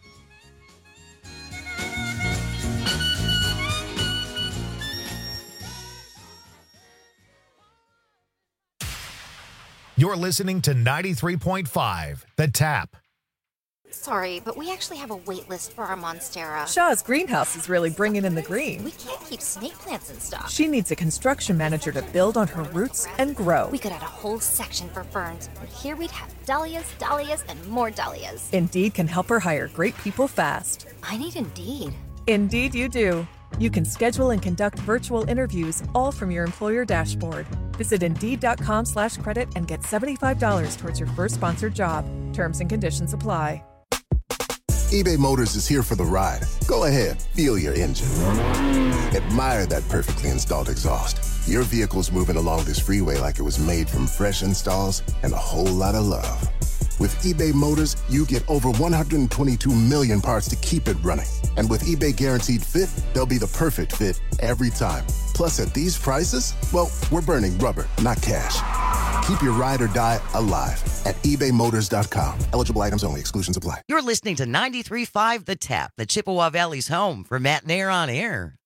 You're listening to ninety-three point five, The Tap. Sorry, but we actually have a wait list for our Monstera. Shaw's greenhouse is really bringing in the green. We can't keep snake plants in stock. She needs a construction manager to build on her roots and grow. We could add a whole section for ferns, and here we'd have dahlias, dahlias, and more dahlias. Indeed can help her hire great people fast. I need Indeed. Indeed you do. You can schedule and conduct virtual interviews all from your employer dashboard. Visit Indeed.com slash credit and get seventy-five dollars towards your first sponsored job. Terms and conditions apply. eBay Motors is here for the ride. Go ahead, feel your engine. Admire that perfectly installed exhaust. Your vehicle's moving along this freeway like it was made from fresh installs and a whole lot of love. With eBay Motors, you get over one hundred twenty-two million parts to keep it running. And with eBay Guaranteed Fit, they'll be the perfect fit every time. Plus, at these prices, well, we're burning rubber, not cash. Keep your ride or die alive at ebay motors dot com. Eligible items only. Exclusions apply. You're listening to ninety-three point five The Tap, the Chippewa Valley's home for Matt Nair on air.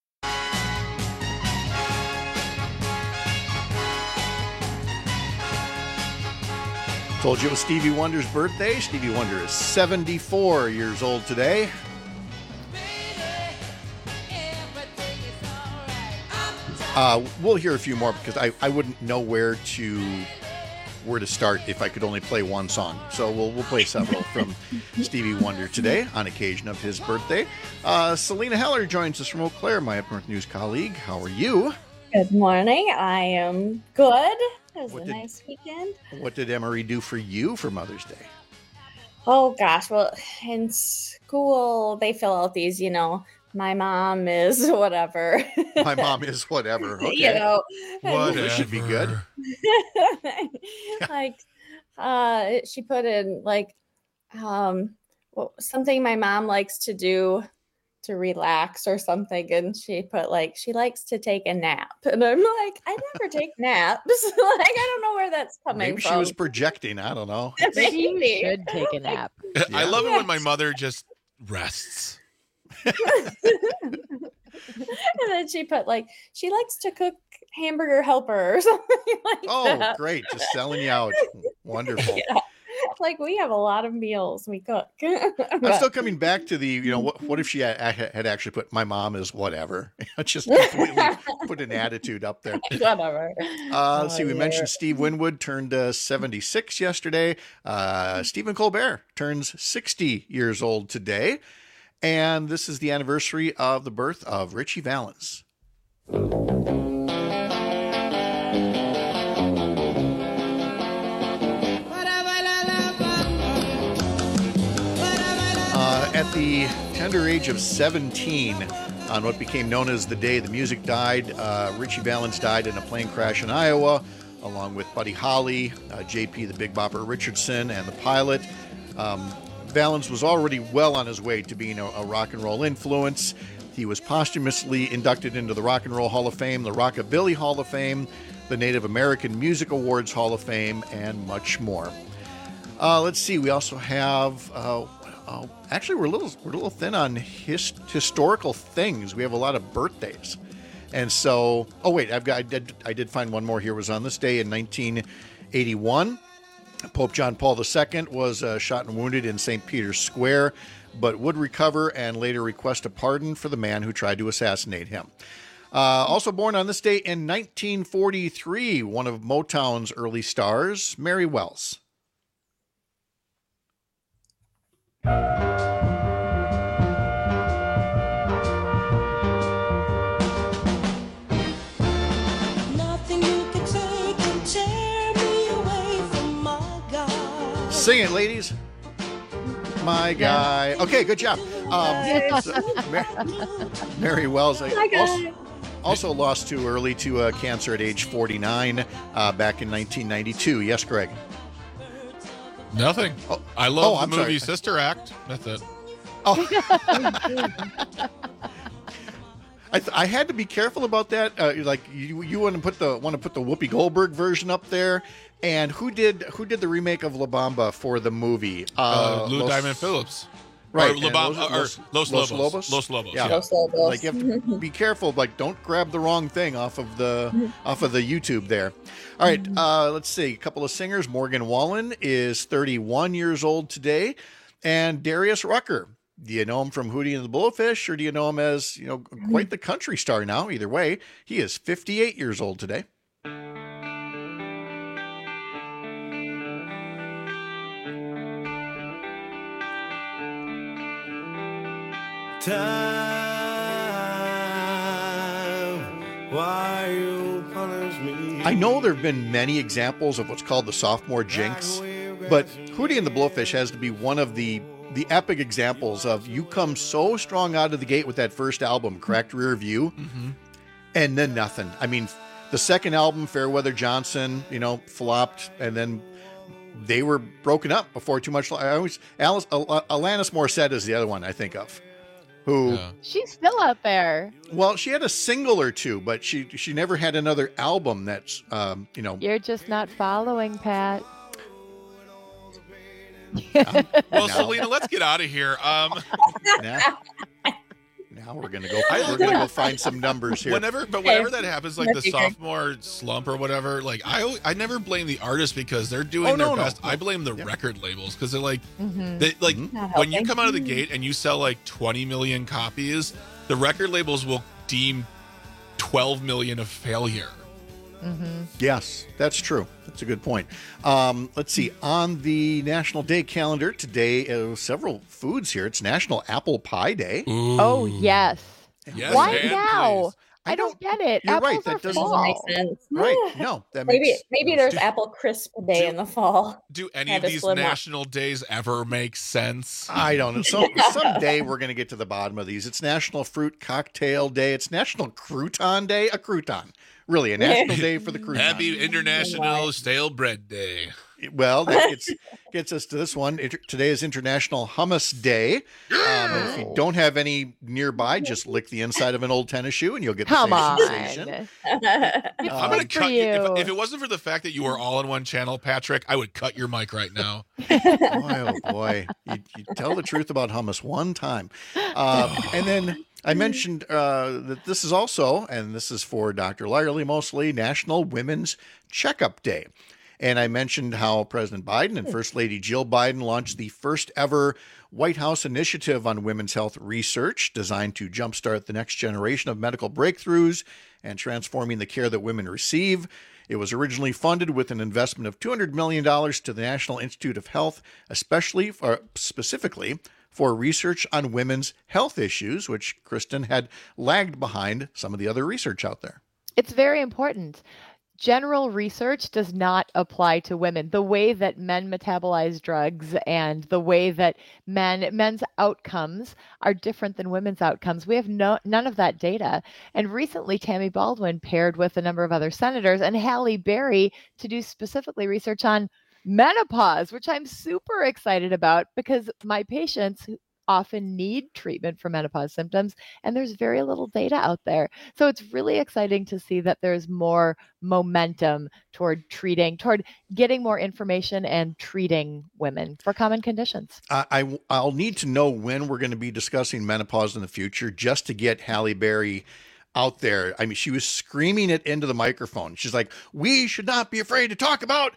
Told you it was Stevie Wonder's birthday. Stevie Wonder is seventy-four years old today. Uh, we'll hear a few more because I, I wouldn't know where to where to start if I could only play one song. So we'll we'll play several from Stevie Wonder today on occasion of his birthday. Uh, Selena Heller joins us from Eau Claire, my Up North News colleague. How are you? Good morning. I am good. It was What a did- nice weekend. What did Emery do for you for Mother's Day? Oh gosh, well, in school they fill out these, you know, my mom is whatever. My mom is whatever. Okay. You know, Whatever. This should be good. like uh she put in like um well, something my mom likes to do to relax or something, and she put like she likes to take a nap, and I'm like, I never take naps. Like, I don't know where that's coming Maybe from. she was projecting. I don't know. Maybe. Should take a nap. I love it when my mother just rests. And then she put like she likes to cook hamburger helper or something like Oh, that. great. Just selling you out. Wonderful. Yeah. Like we have a lot of meals we cook. I'm still coming back to the, you know, what, what if she had, had actually put my mom is whatever? Just completely put an attitude up there. Whatever. Uh, let's see. We Oh, mentioned yeah. Steve Winwood turned uh, seventy-six yesterday. Uh, Stephen Colbert turns sixty years old today. And this is the anniversary of the birth of Richie Valens. Uh, at the tender age of seventeen, on what became known as the day the music died, uh, Richie Valens died in a plane crash in Iowa, along with Buddy Holly, uh, J P the Big Bopper Richardson, and the pilot. Um, Valens was already well on his way to being a, a rock and roll influence. He was posthumously inducted into the Rock and Roll Hall of Fame, the Rockabilly Hall of Fame, the Native American Music Awards Hall of Fame, and much more. Uh, let's see. We also have. Uh, uh, actually, we're a little we're a little thin on his, historical things. We have a lot of birthdays, and so. Oh wait, I've got. I did. I did find one more here. It was on this day in nineteen eighty-one. Pope John Paul the Second was uh, shot and wounded in Saint Peter's Square, but would recover and later request a pardon for the man who tried to assassinate him. Uh, also born on this day in nineteen forty-three, one of Motown's early stars, Mary Wells. Nothing you can take can tear me away from my God. Sing it, ladies. My guy. Okay, good job. Um, so, Mar- Mary Wells. I My guy. also, also lost too early to uh, cancer at age forty-nine uh, back in nineteen ninety-two. Yes, Greg. Nothing. Oh, I love oh, the I'm movie sorry. Sister Act. That's it. I, th- I had to be careful about that. Uh, like you, you want to put the want to put the Whoopi Goldberg version up there, and who did who did the remake of La Bamba for the movie? Uh, Lou Los- Diamond Phillips. Right. Or, and Lobam, Los, or Los, Los Los Lobos. Lobos. Los Lobos. Yeah. Yeah. Los Lobos. Like you have to be careful. Like don't grab the wrong thing off of the off of the YouTube there. All right. Uh, let's see. A couple of singers. Morgan Wallen is thirty-one years old today, and Darius Rucker. Do you know him from Hootie and the Blowfish, or do you know him as you know quite the country star now? Either way, he is fifty-eight years old today. Time, why you punish me? I know there have been many examples of what's called the sophomore jinx, but Hootie and the Blowfish has to be one of the the epic examples of you come so strong out of the gate with that first album, Cracked Rear View, Mm-hmm. and then nothing. I mean, the second album, Fairweather Johnson, you know, flopped, and then they were broken up before too much. I always Alice, Al- Alanis Morissette is the other one I think of. Who? Yeah. She's still out there. Well, she had a single or two, but she she never had another album that's um, you know. You're just not following, Pat. um, Well, now, Selena, let's get out of here. Um, now, now we're gonna go. We're gonna go find some numbers here. Whenever, but whenever that happens, like the That's okay. sophomore slump or whatever, like I, al- I never blame the artist because they're doing Oh, their no, no, best. no. I blame the Yeah. record labels because they're like, Mhm. they like Not when you helping. come out of the gate and you sell like twenty million copies, the record labels will deem twelve million a failure. Mm-hmm. Yes, that's true. That's a good point. Um, let's see. On the National Day calendar today, uh, several foods here. It's National Apple Pie Day. Oh, yes. Yes, Why and now? please. I don't get it. You're Apples right, that are doesn't fall. Doesn't make sense. Right? No, that Maybe makes maybe no there's sense. Apple Crisp Day in the fall. Do any Had of to these slim up. national days ever make sense? I don't know. So someday we're going to get to the bottom of these. It's National Fruit Cocktail Day. It's National Crouton Day. A crouton, really, a national day for the crouton. Happy International Stale Bread Day. Well, that gets, gets us to this one. Inter- Today is International Hummus Day. Um, if you don't have any nearby, just lick the inside of an old tennis shoe and you'll get the Come same on. sensation. It's I'm gonna good for cut you. If, you. if it wasn't for the fact that you were all in one channel, Patrick, I would cut your mic right now. Boy, oh boy. You, you tell the truth about hummus one time. Uh, and then I mentioned uh, that this is also, and this is for Doctor Lyerly mostly, National Women's Checkup Day. And I mentioned how President Biden and First Lady Jill Biden launched the first ever White House initiative on women's health research designed to jumpstart the next generation of medical breakthroughs and transforming the care that women receive. It was originally funded with an investment of two hundred million dollars to the National Institute of Health, especially for, specifically for research on women's health issues, which Kristen had lagged behind some of the other research out there. It's very important. General research does not apply to women. The way that men metabolize drugs and the way that men men's outcomes are different than women's outcomes. We have no none of that data. And recently, Tammy Baldwin paired with a number of other senators and Halle Berry to do specifically research on menopause, which I'm super excited about because my patients often need treatment for menopause symptoms, and there's very little data out there. So it's really exciting to see that there's more momentum toward treating, toward getting more information and treating women for common conditions. I, I, I'll need to know when we're going to be discussing menopause in the future just to get Halle Berry out there. I mean, she was screaming it into the microphone. She's like, we should not be afraid to talk about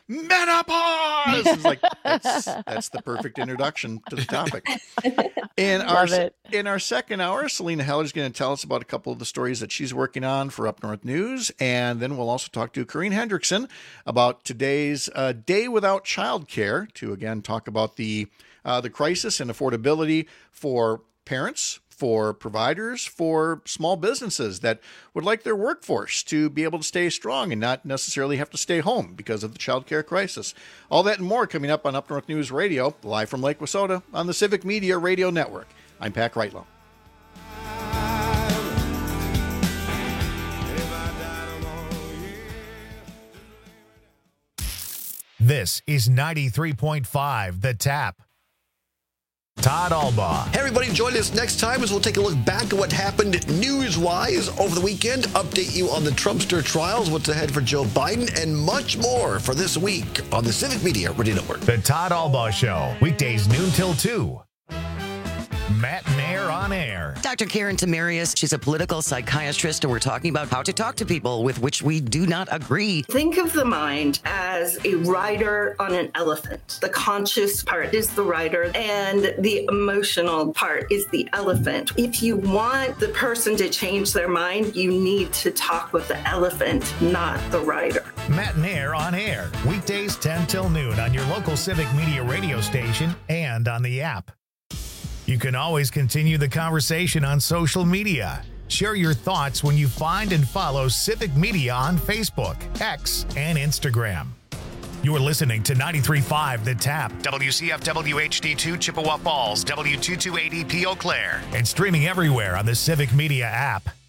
menopause. It's like that's that's the perfect introduction to the topic. In our Love it. in our second hour, Selena Heller is going to tell us about a couple of the stories that she's working on for Up North News, and then we'll also talk to Corrine Hendrickson about today's uh, Day Without Childcare to again talk about the uh, the crisis and affordability for parents, for providers, for small businesses that would like their workforce to be able to stay strong and not necessarily have to stay home because of the childcare crisis. All that and more coming up on Up North News Radio, live from Lake Wissota on the Civic Media Radio Network. I'm Pat Kreitlow. This is ninety-three point five The Tap. Todd Albaugh. Hey, everybody, join us next time as we'll take a look back at what happened news-wise over the weekend, update you on the Trumpster trials, what's ahead for Joe Biden, and much more for this week on the Civic Media Radio Network. The Todd Albaugh Show, weekdays noon till two. Matt Nair on Air. Doctor Karen Tamarius, she's a political psychiatrist, and we're talking about how to talk to people with which we do not agree. Think of the mind as a rider on an elephant. The conscious part is the rider, and the emotional part is the elephant. If you want the person to change their mind, you need to talk with the elephant, not the rider. Matt Nair on Air, weekdays ten till noon on your local Civic Media radio station and on the app. You can always continue the conversation on social media. Share your thoughts when you find and follow Civic Media on Facebook, X, and Instagram. You're listening to ninety-three point five The Tap, W C F W H D two Chippewa Falls, W two two eight E P Eau Claire, and streaming everywhere on the Civic Media app.